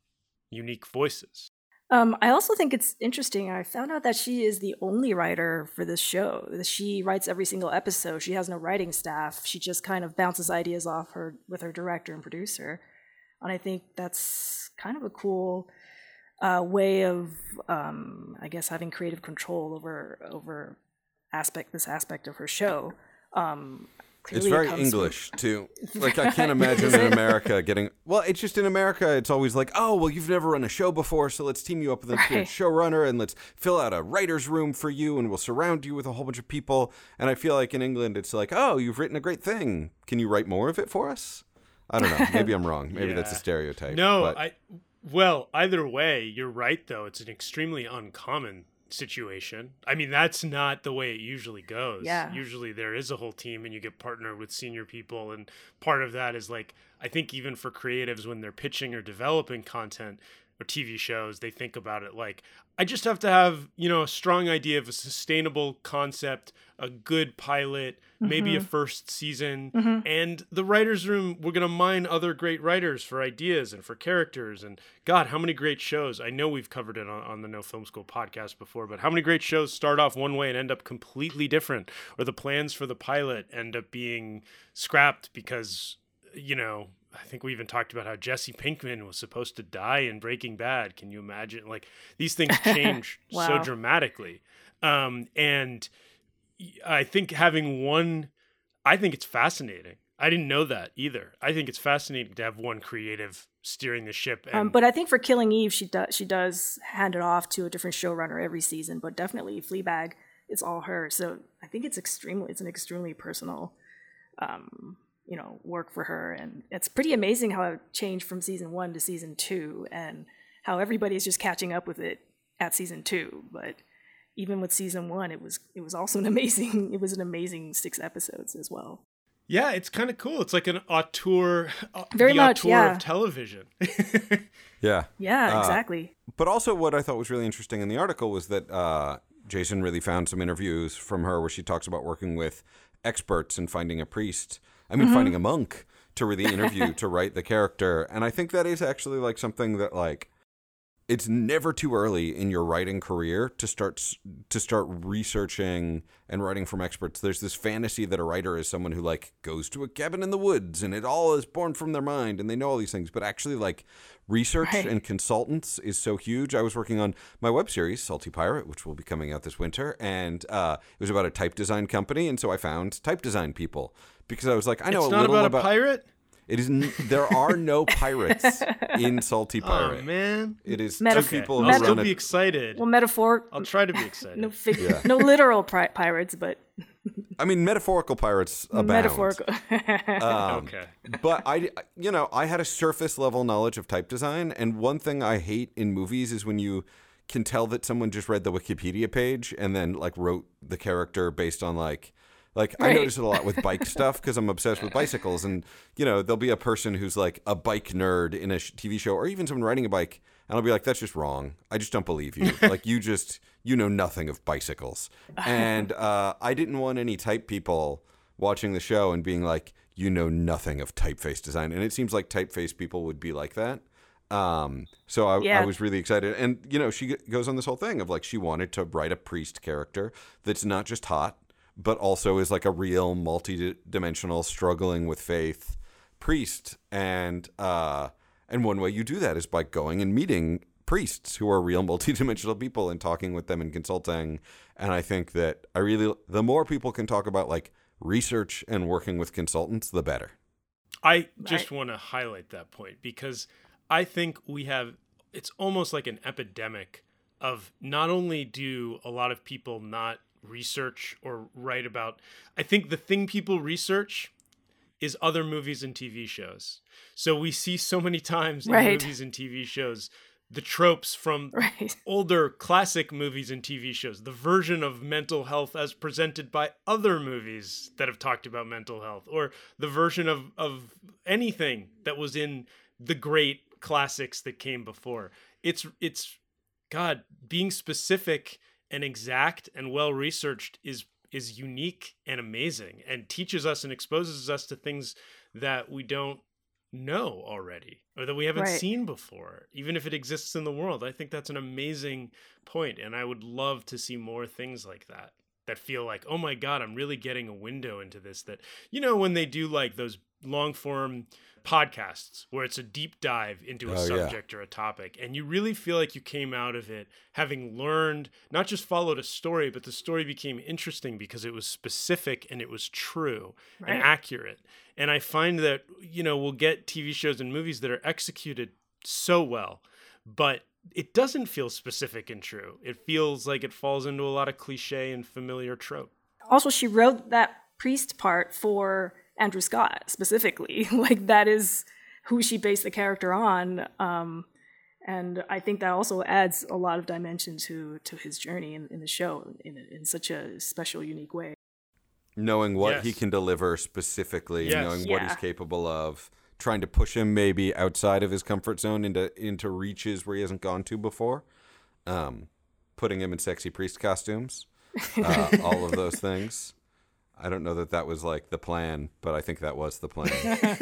unique voices. Um, I also think it's interesting. I found out that she is the only writer for this show. She writes every single episode. She has no writing staff. She just kind of bounces ideas off her with her director and producer, and I think that's kind of a cool Uh, way of, um, I guess, having creative control over over aspect this aspect of her show. Um, Clearly It's very it comes English too. Like I can't imagine in America getting. Well, it's just in America. It's always like, oh, well, you've never run a show before, so let's team you up with a Right. showrunner and let's fill out a writer's room for you, and we'll surround you with a whole bunch of people. And I feel like in England, it's like, oh, you've written a great thing. Can you write more of it for us? I don't know. Maybe I'm wrong. Maybe that's a Yeah. stereotype. No, but- I. Well, either way, you're right. Though it's an extremely uncommon situation. I mean, that's not the way it usually goes. Yeah. Usually there is a whole team and you get partnered with senior people, and part of that is like, I think even for creatives when they're pitching or developing content or T V shows, they think about it like, I just have to have, you know, a strong idea of a sustainable concept, a good pilot, maybe a first season, and the writer's room, we're going to mine other great writers for ideas and for characters. And God, how many great shows. I know we've covered it on, on the No Film School podcast before, but how many great shows start off one way and end up completely different, or the plans for the pilot end up being scrapped because, you know, I think we even talked about how Jesse Pinkman was supposed to die in Breaking Bad. Can you imagine? Like, these things change Wow. so dramatically. Um, and I think having one, I think it's fascinating. I didn't know that either. I think it's fascinating to have one creative steering the ship. And Um, but I think for Killing Eve, she does she does hand it off to a different showrunner every season. But definitely Fleabag, it's all her. So I think it's extremely it's an extremely personal, um, you know, work for her, and it's pretty amazing how it changed from season one to season two, and how everybody's just catching up with it at season two. But even with season one, it was it was also an amazing it was an amazing six episodes as well. yeah, it's kind of cool. It's like an auteur, uh, Very the much, auteur yeah. of television. yeah. Yeah, Uh, exactly. But also, what I thought was really interesting in the article was that uh, Jason really found some interviews from her where she talks about working with experts and finding a priest. I mean, finding a monk to really interview to write the character. And I think that is actually like something that like it's never too early in your writing career to start s- to start researching and writing from experts. There's this fantasy that a writer is someone who like goes to a cabin in the woods and it all is born from their mind and they know all these things. But actually, like research Right. and consultants is so huge. I was working on my web series Salty Pirate, which will be coming out this winter, and uh, it was about a type design company, and so I found type design people because I was like, I know It's a not little about, about a pirate? It is. N- there are no pirates in Salty Oh, Pirate. man. It is two Metaph- people I'll who still run a be excited. Well, metaphor. I'll try to be excited. No fig- Yeah. no literal pri- pirates, but I mean, metaphorical pirates abound. metaphorical. Um, Okay. But I, you know, I had a surface level knowledge of type design, and one thing I hate in movies is when you can tell that someone just read the Wikipedia page and then like wrote the character based on like. Like, I Right. notice it a lot with bike stuff because I'm obsessed with bicycles. And, you know, there'll be a person who's like a bike nerd in a sh- T V show or even someone riding a bike. And I'll be like, that's just wrong. I just don't believe you. Like, you just, you know nothing of bicycles. And uh, I didn't want any type people watching the show and being like, you know nothing of typeface design. And it seems like typeface people would be like that. Um, so I, Yeah. I was really excited. And, you know, she g- goes on this whole thing of like, she wanted to write a priest character that's not just hot, but also is like a real multi-dimensional struggling with faith priest. And uh, and one way you do that is by going and meeting priests who are real multi-dimensional people and talking with them and consulting. And I think that I really, the more people can talk about like research and working with consultants, the better. I just Right. want to highlight that point because I think we have, it's almost like an epidemic of not only do a lot of people not research or write about, I think the thing people research is other movies and T V shows. So we see so many times in Right. movies and T V shows the tropes from Right. older classic movies and T V shows, the version of mental health as presented by other movies that have talked about mental health, or the version of, of anything that was in the great classics that came before. It's, it's, God, being specific and exact and well researched is is unique and amazing and teaches us and exposes us to things that we don't know already or that we haven't Right. seen before, even if it exists in the world. I think that's an amazing point, and I would love to see more things like that. that feel like, oh my God, I'm really getting a window into this. That, you know, when they do like those long form podcasts where it's a deep dive into a Oh, yeah. subject or a topic, and you really feel like you came out of it having learned, not just followed a story, but the story became interesting because it was specific and it was true Right. and accurate. And I find that, you know, we'll get T V shows and movies that are executed so well, but it doesn't feel specific and true. It feels like it falls into a lot of cliche and familiar trope. Also, she wrote that priest part for Andrew Scott specifically. Like, that is who she based the character on. Um, and I think that also adds a lot of dimension to to his journey in, in the show in, in such a special, unique way. Knowing what Yes. he can deliver specifically, Yes. knowing what Yeah. he's capable of, trying to push him maybe outside of his comfort zone into into reaches where he hasn't gone to before, um, putting him in sexy priest costumes, uh, all of those things. I don't know that that was like the plan, but I think that was the plan.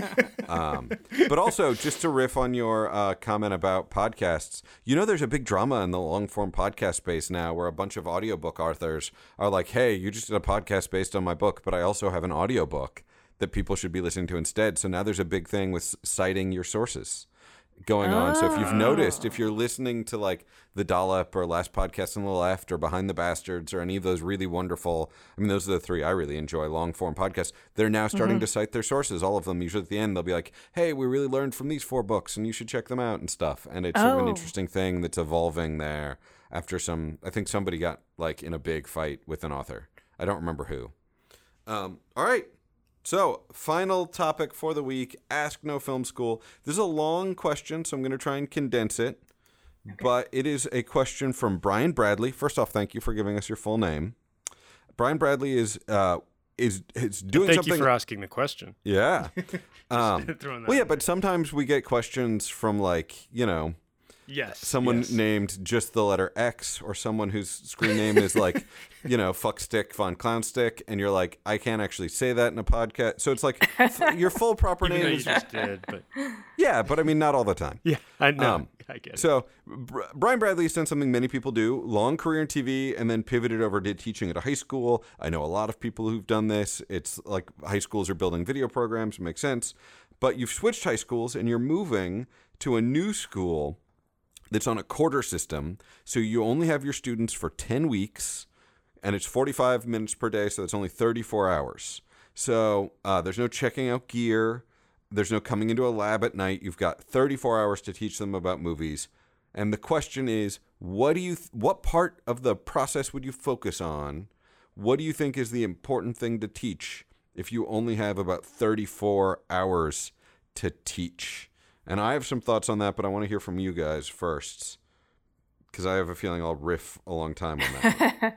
um, but also, just to riff on your uh, comment about podcasts, you know, there's a big drama in the long form podcast space now where a bunch of audiobook authors are like, hey, you just did a podcast based on my book, but I also have an audiobook that people should be listening to instead. So now there's a big thing with citing your sources going on. So if you've noticed, if you're listening to like The Dollop or Last Podcast on the Left or Behind the Bastards or any of those really wonderful, I mean, those are the three I really enjoy, long form podcasts, they're now starting to cite their sources, all of them. Usually at the end, they'll be like, hey, we really learned from these four books and you should check them out and stuff. And it's sort of an Oh. interesting thing that's evolving there after some, I think somebody got like in a big fight with an author. I don't remember who. Um, all right. So, final topic for the week, Ask No Film School. This is a long question, so I'm going to try and condense it. But it is a question from Brian Bradley. First off, thank you for giving us your full name. Brian Bradley is uh, is is doing Thank something. you for asking the question. Yeah. Um, Throwing that well, yeah, in but sometimes we get questions from like, you know, Yes. someone yes. named just the letter X, or someone whose screen name is like, you know, Fuckstick Von Clownstick, and you're like, I can't actually say that in a podcast. So it's like f- your full proper Even though name you is just did, but yeah, but I mean not all the time. yeah, I know. Um, I get it. So Br- Brian Bradley has done something many people do: long career in T V, and then pivoted over to teaching at a high school. I know a lot of people who've done this. It's like high schools are building video programs. It makes sense. But you've switched high schools and you're moving to a new school that's on a quarter system. So you only have your students for ten weeks, and it's forty-five minutes per day, so that's only thirty-four hours. So uh, there's no checking out gear. There's no coming into a lab at night. You've got thirty-four hours to teach them about movies. And the question is, what do you, th- what part of the process would you focus on? What do you think is the important thing to teach if you only have about thirty-four hours to teach? And I have some thoughts on that, but I want to hear from you guys first, because I have a feeling I'll riff a long time on that.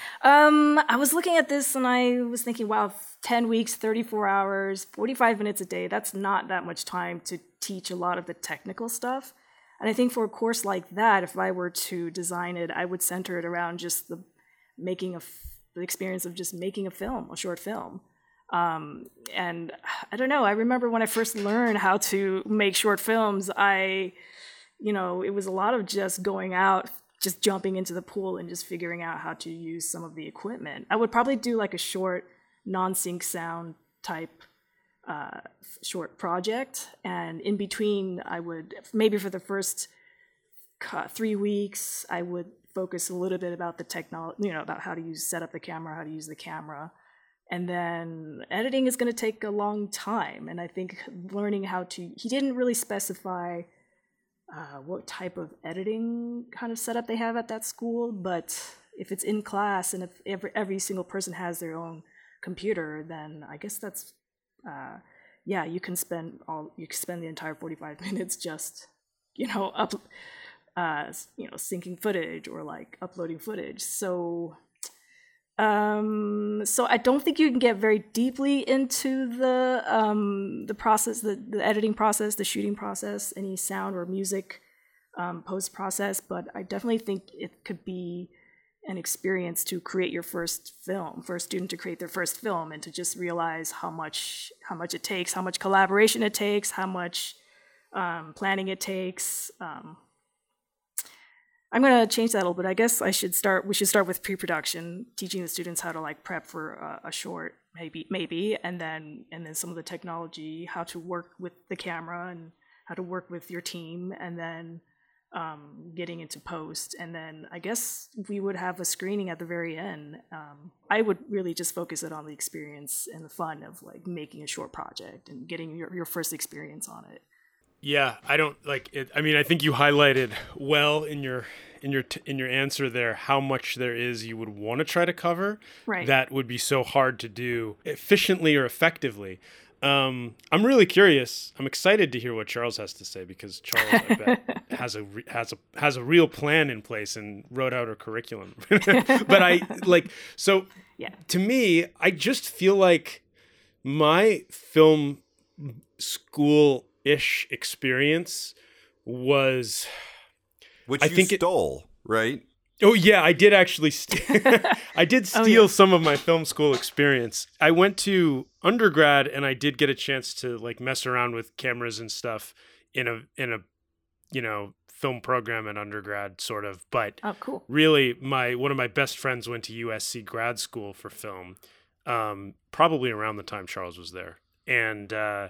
Um, I was looking at this and I was thinking, wow, ten weeks, thirty-four hours, forty-five minutes a day, that's not that much time to teach a lot of the technical stuff. And I think for a course like that, if I were to design it, I would center it around just the making of the experience of just making a film, a short film. Um, and I don't know, I remember when I first learned how to make short films, I, you know, it was a lot of just going out, just jumping into the pool and just figuring out how to use some of the equipment. I would probably do like a short non-sync sound type uh, short project. And in between, I would, maybe for the first three weeks, I would focus a little bit about the technology, you know, about how to use, set up the camera, how to use the camera. And then editing is going to take a long time. And I think learning how to, he didn't really specify uh, what type of editing kind of setup they have at that school, but if it's in class and if every, every single person has their own computer, then I guess that's, uh, yeah, you can spend all, you can spend the entire forty-five minutes just, you know, up, uh, you know, syncing footage or like uploading footage. So, um, so I don't think you can get very deeply into the um, the process, the, the editing process, the shooting process, any sound or music um, post process. But I definitely think it could be an experience to create your first film, for a student to create their first film, and to just realize how much how much it takes, how much collaboration it takes, how much um, planning it takes. Um, I'm going to change that a little bit. I guess I should start, we should start with pre-production, teaching the students how to like prep for a, a short, maybe, maybe, and then, and then some of the technology, how to work with the camera and how to work with your team, and then um, getting into post. And then I guess we would have a screening at the very end. Um, I would really just focus it on the experience and the fun of like making a short project and getting your, your first experience on it. Yeah, I don't like it. I mean, I think you highlighted well in your in your t- in your answer there how much there is you would want to try to cover. Right. That would be so hard to do efficiently or effectively. Um, I'm really curious. I'm excited to hear what Charles has to say, because Charles, I bet, has a re- has a has a real plan in place and wrote out a curriculum. But I like so. Yeah. To me, I just feel like my film school ish experience was, which I you think stole, it, right? Oh yeah, I did actually. St- I did steal oh, yeah. some of my film school experience. I went to undergrad, and I did get a chance to like mess around with cameras and stuff in a in a you know film program in undergrad, sort of. But oh, cool. Really, my one of my best friends went to U S C grad school for film, um, probably around the time Charles was there, and. Uh,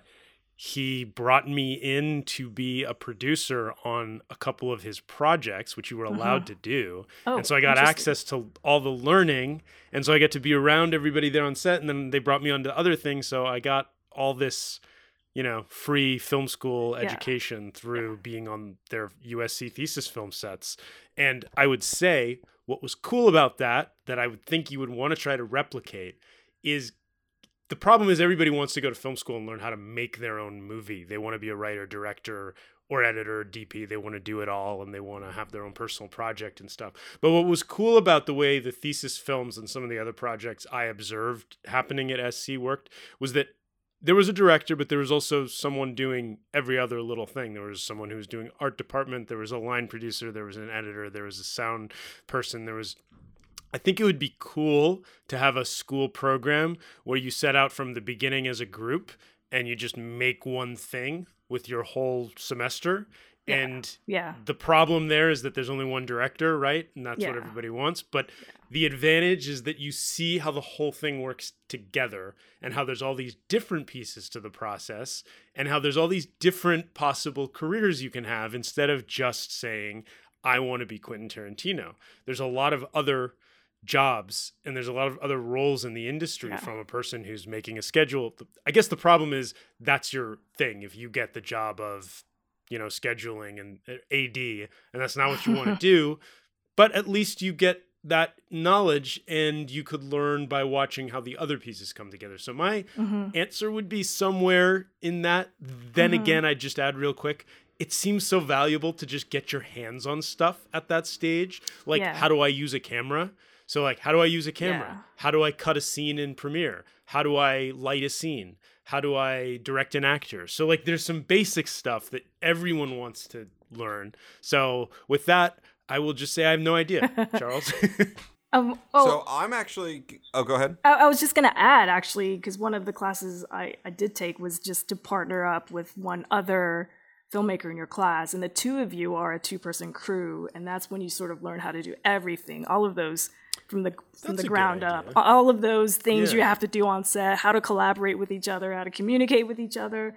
He brought me in to be a producer on a couple of his projects, which you were allowed uh-huh. to do. Oh, and so I got access to all the learning. And so I get to be around everybody there on set. And then they brought me on to other things. So I got all this, you know, free film school education yeah. through yeah. being on their U S C thesis film sets. And I would say what was cool about that, that I would think you would want to try to replicate, is the problem is everybody wants to go to film school and learn how to make their own movie. They want to be a writer, director, or editor, or D P. They want to do it all, and they want to have their own personal project and stuff. But what was cool about the way the thesis films and some of the other projects I observed happening at S C worked was that there was a director, but there was also someone doing every other little thing. There was someone who was doing art department. There was a line producer. There was an editor. There was a sound person. There was... I think it would be cool to have a school program where you set out from the beginning as a group and you just make one thing with your whole semester. Yeah. And yeah. the problem there is that there's only one director, right? And that's yeah. what everybody wants. But yeah. the advantage is that you see how the whole thing works together, and how there's all these different pieces to the process, and how there's all these different possible careers you can have, instead of just saying, I want to be Quentin Tarantino. There's a lot of other jobs, and there's a lot of other roles in the industry, yeah. from a person who's making a schedule. I guess the problem is that's your thing. If you get the job of, you know, scheduling and A D, and that's not what you want to do, but at least you get that knowledge, and you could learn by watching how the other pieces come together. So my mm-hmm. answer would be somewhere in that. Then mm-hmm. again, I'd just add real quick, it seems so valuable to just get your hands on stuff at that stage. Like, yeah. how do I use a camera? So like, how do I use a camera? Yeah. How do I cut a scene in Premiere? How do I light a scene? How do I direct an actor? So like, there's some basic stuff that everyone wants to learn. So with that, I will just say I have no idea, Charles. um, oh, so I'm actually, oh, go ahead. I, I was just going to add, actually, because one of the classes I, I did take was just to partner up with one other filmmaker in your class. And the two of you are a two-person crew. And that's when you sort of learn how to do everything, all of those from the from That's the ground up, all of those things yeah. you have to do on set, how to collaborate with each other, how to communicate with each other,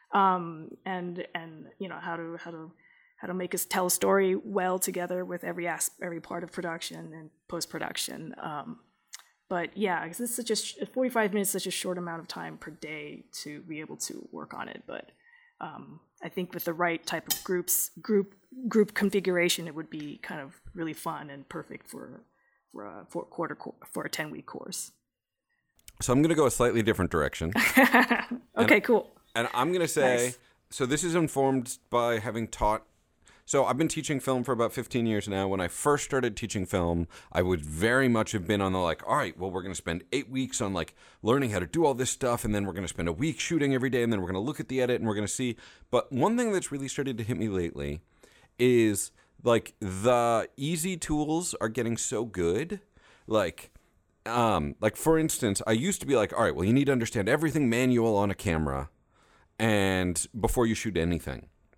um, and and you know how to how to how to make us tell a story well together with every asp- every part of production and post production. Um, but yeah, because it's such a sh- forty-five minutes, such a short amount of time per day to be able to work on it. But um, I think with the right type of groups group group configuration, it would be kind of really fun and perfect for. For a four quarter for a ten week course. So I'm going to go a slightly different direction. okay, and, cool. And I'm going to say, nice. So this is informed by having taught. So I've been teaching film for about fifteen years now. When I first started teaching film, I would very much have been on the like, all right, well, we're going to spend eight weeks on like learning how to do all this stuff. And then we're going to spend a week shooting every day. And then we're going to look at the edit and we're going to see. But one thing that's really started to hit me lately is like the easy tools are getting so good. Like, um, like for instance, I used to be like, all right, well, you need to understand everything manual on a camera and before you shoot anything.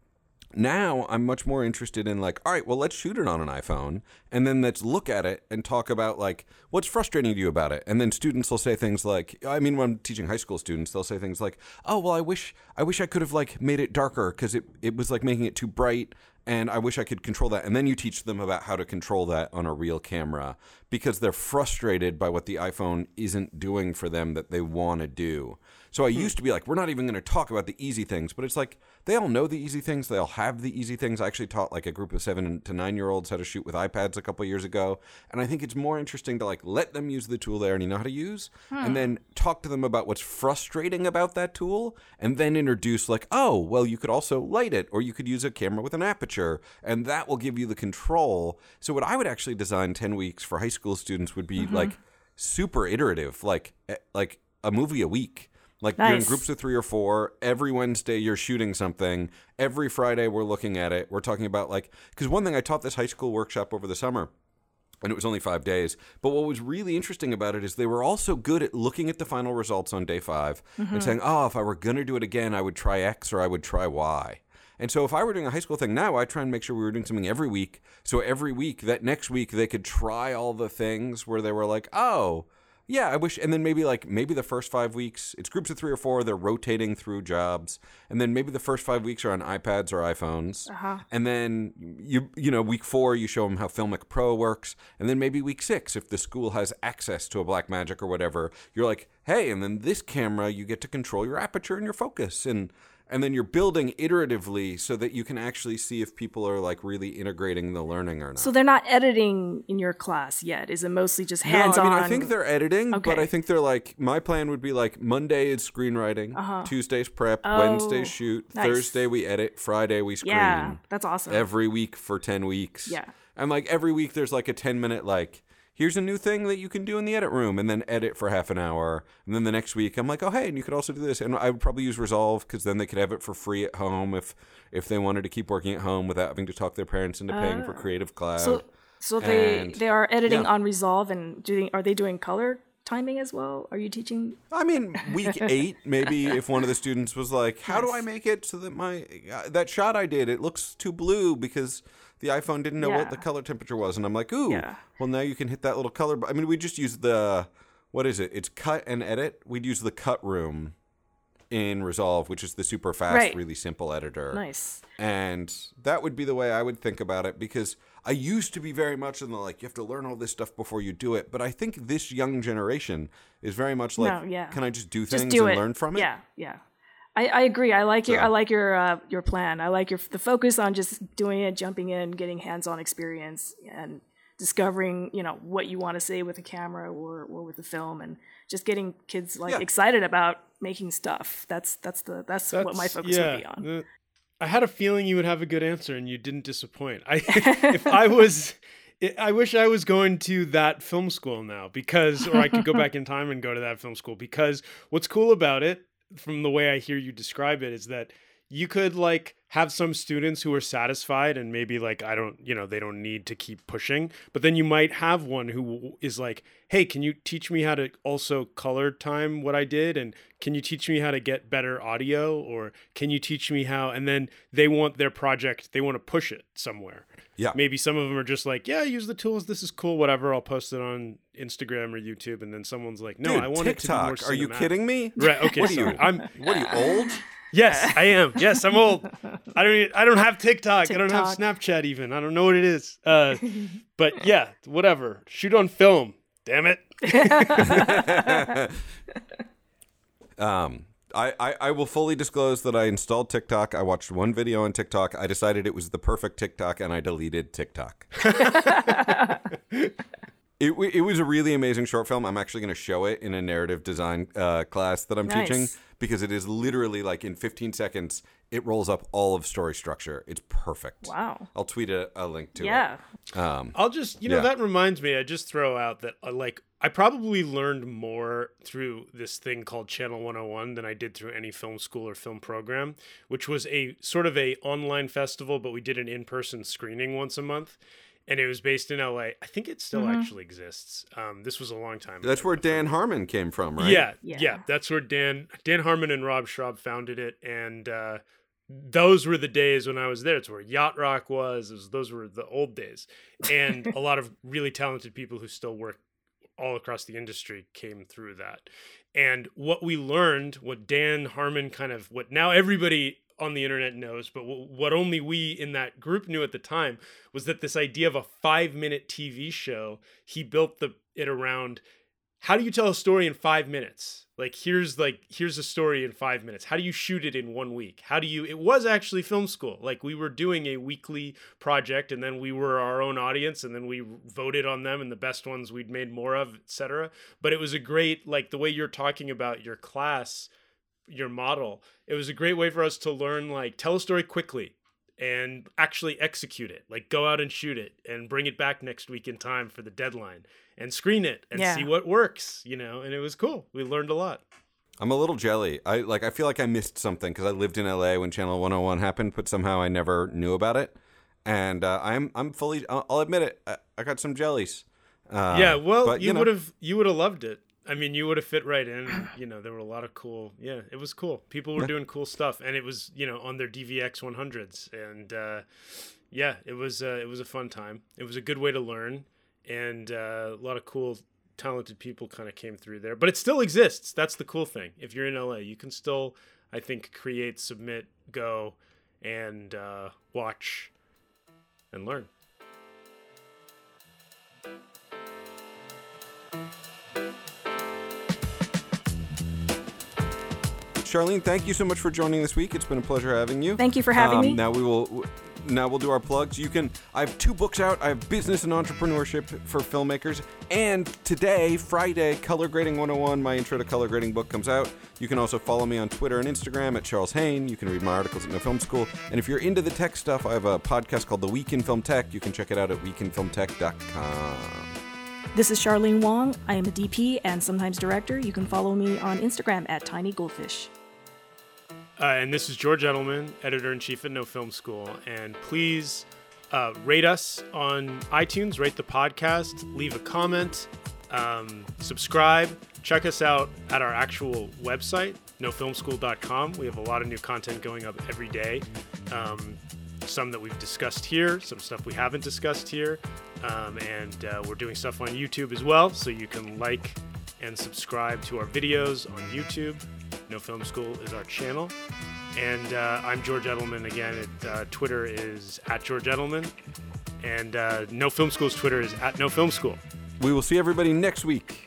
Now I'm much more interested in like, all right, well, let's shoot it on an iPhone and then let's look at it and talk about like what's frustrating to you about it. And then students will say things like, I mean, when I'm teaching high school students, they'll say things like, oh, well, I wish I wish I could have like made it darker because it, it was like making it too bright. And I wish I could control that. And then you teach them about how to control that on a real camera because they're frustrated by what the iPhone isn't doing for them that they want to do. So I used to be like, we're not even going to talk about the easy things. But it's like, they all know the easy things. They all have the easy things. I actually taught like a group of seven to nine-year-olds how to shoot with iPads a couple of years ago. And I think it's more interesting to like let them use the tool they already know how to use. Hmm. And then talk to them about what's frustrating about that tool. And then introduce like, oh, well, you could also light it. Or you could use a camera with an aperture. And that will give you the control. So what I would actually design ten weeks for high school students would be mm-hmm. like super iterative, like like a movie a week. Like nice. You're in groups of three or four. Every Wednesday you're shooting something. Every Friday we're looking at it. We're talking about like, because one thing I taught this high school workshop over the summer, and it was only five days. But what was really interesting about it is they were also good at looking at the final results on day five mm-hmm. and saying, oh, if I were going to do it again, I would try X or I would try Y. And so if I were doing a high school thing now, I'd try and make sure we were doing something every week. So every week, that next week, they could try all the things where they were like, oh, yeah, I wish. And then maybe like maybe the first five weeks, it's groups of three or four. They're rotating through jobs. And then maybe the first five weeks are on iPads or iPhones. Uh-huh. And then, you you know, week four, you show them how Filmic Pro works. And then maybe week six, if the school has access to a Blackmagic or whatever, you're like, hey, and then this camera, you get to control your aperture and your focus. And And then you're building iteratively so that you can actually see if people are like really integrating the learning or not. So they're not editing in your class yet. Is it mostly just hands-on? No, I mean, I think they're editing, okay. But I think they're like, my plan would be like Monday is screenwriting, uh-huh. Tuesday's prep, oh, Wednesday shoot, nice. Thursday we edit, Friday we screen. Yeah, that's awesome. Every week for ten weeks. Yeah. And like every week there's like a ten minute like, here's a new thing that you can do in the edit room, and then edit for half an hour. And then the next week, I'm like, oh, hey, and you could also do this. And I would probably use Resolve because then they could have it for free at home if if they wanted to keep working at home without having to talk their parents into paying uh, for Creative Cloud. So, so they and, they are editing yeah. on Resolve, and doing are they doing color timing as well? Are you teaching? I mean, week eight, maybe if one of the students was like, how nice. do I make it so that my uh, that shot I did, it looks too blue because the iPhone didn't know yeah. what the color temperature was. And I'm like, ooh, yeah. well, now you can hit that little color. I mean, we just use the, what is it? It's cut and edit. We'd use the cut room in Resolve, which is the super fast, right. really simple editor. Nice. And that would be the way I would think about it, because I used to be very much in the, like, you have to learn all this stuff before you do it. But I think this young generation is very much like, no, yeah. can I just do just things do and it. learn from it? Yeah, yeah. I, I agree. I like your so. I like your uh, your plan. I like your the focus on just doing it, jumping in, getting hands-on experience, and discovering, you know, what you want to say with a camera or, or with a film, and just getting kids like yeah. excited about making stuff. That's that's the that's, that's what my focus yeah, would be on. The, I had a feeling you would have a good answer, and you didn't disappoint. I if I was. I wish I was going to that film school now, because, or I could go back in time and go to that film school, because what's cool about it, from the way I hear you describe it, is that you could like have some students who are satisfied and maybe like, I don't, you know, they don't need to keep pushing, but then you might have one who is like, hey, can you teach me how to also color time what I did? And can you teach me how to get better audio? Or can you teach me how, and then they want their project, they want to push it somewhere. Yeah. Maybe some of them are just like, yeah, use the tools. This is cool. Whatever. I'll post it on Instagram or YouTube. And then someone's like, no, Dude, I want TikTok. it to be more cinematic. Are you kidding me? Right. Okay. What are sorry. you? I'm. What are you, old? Yes, I am. Yes, I'm old. I don't. Even, I don't have TikTok. TikTok. I don't have Snapchat. Even I don't know what it is. Uh, but yeah, whatever. Shoot on film. Damn it. um. I, I, I will fully disclose that I installed TikTok. I watched one video on TikTok. I decided it was the perfect TikTok, and I deleted TikTok. it, it was a really amazing short film. I'm actually going to show it in a narrative design uh, class that I'm nice. teaching, because it is literally like in fifteen seconds, it rolls up all of story structure. It's perfect. Wow. I'll tweet a, a link to yeah. it. Yeah. Um, I'll just, you know, yeah. that reminds me, I just throw out that uh, like, I probably learned more through this thing called Channel one oh one than I did through any film school or film program, which was a sort of a online festival, but we did an in-person screening once a month. And it was based in L A. I think it still mm-hmm. actually exists. Um, this was a long time ago. That's where Dan Harmon came from, right? Yeah, yeah, yeah. That's where Dan Dan Harmon and Rob Schraub founded it. And uh, those were the days when I was there. It's where Yacht Rock was. It was those were the old days. And a lot of really talented people who still work all across the industry came through that. And what we learned, what Dan Harmon kind of, what now everybody on the internet knows, but what only we in that group knew at the time, was that this idea of a five minute T V show, he built the it around, how do you tell a story in five minutes? Like, here's like, here's a story in five minutes. How do you shoot it in one week? How do you, it was actually film school. Like, we were doing a weekly project, and then we were our own audience, and then we voted on them, and the best ones we'd made more of, et cetera. But it was a great, like the way you're talking about your class, your model, it was a great way for us to learn, like, tell a story quickly and actually execute it. Like, go out and shoot it and bring it back next week in time for the deadline and screen it and yeah. see what works, you know, and it was cool. We learned a lot. I'm a little jelly. I like. I feel like I missed something because I lived in L A when Channel one oh one happened, but somehow I never knew about it. And uh, I'm I'm fully. I'll, I'll admit it. I, I got some jellies. Uh, yeah. Well, but, you, you know. would have you would have loved it. I mean, you would have fit right in. You know, there were a lot of cool. Yeah, it was cool. People were doing cool stuff, and it was, you know, on their D V X one hundreds, and uh, yeah, it was uh, it was a fun time. It was a good way to learn, and uh, a lot of cool, talented people kind of came through there. But it still exists. That's the cool thing. If you're in L A, you can still, I think, create, submit, go, and uh, watch, and learn. Charlene, thank you so much for joining this week. It's been a pleasure having you. Thank you for having um, me. Now we will. Now we'll do our plugs. You can. I have two books out. I have Business and Entrepreneurship for Filmmakers, and today, Friday, Color Grading one oh one, my intro to color grading book comes out. You can also follow me on Twitter and Instagram at Charles Hain. You can read my articles at No Film School. And if you're into the tech stuff, I have a podcast called The Week in Film Tech. You can check it out at week in film tech dot com. This is Charlene Wong. I am a D P and sometimes director. You can follow me on Instagram at Tiny Goldfish. Uh, and this is George Edelman, editor-in-chief at No Film School. And please uh, rate us on iTunes, rate the podcast, leave a comment, um, subscribe. Check us out at our actual website, no film school dot com. We have a lot of new content going up every day. Um, some that we've discussed here, some stuff we haven't discussed here. Um, and uh, we're doing stuff on YouTube as well, so you can like and subscribe to our videos on YouTube. No Film School is our channel. And uh, I'm George Edelman. Again, it, uh, Twitter is at George Edelman. And uh, No Film School's Twitter is at No Film School. We will see everybody next week.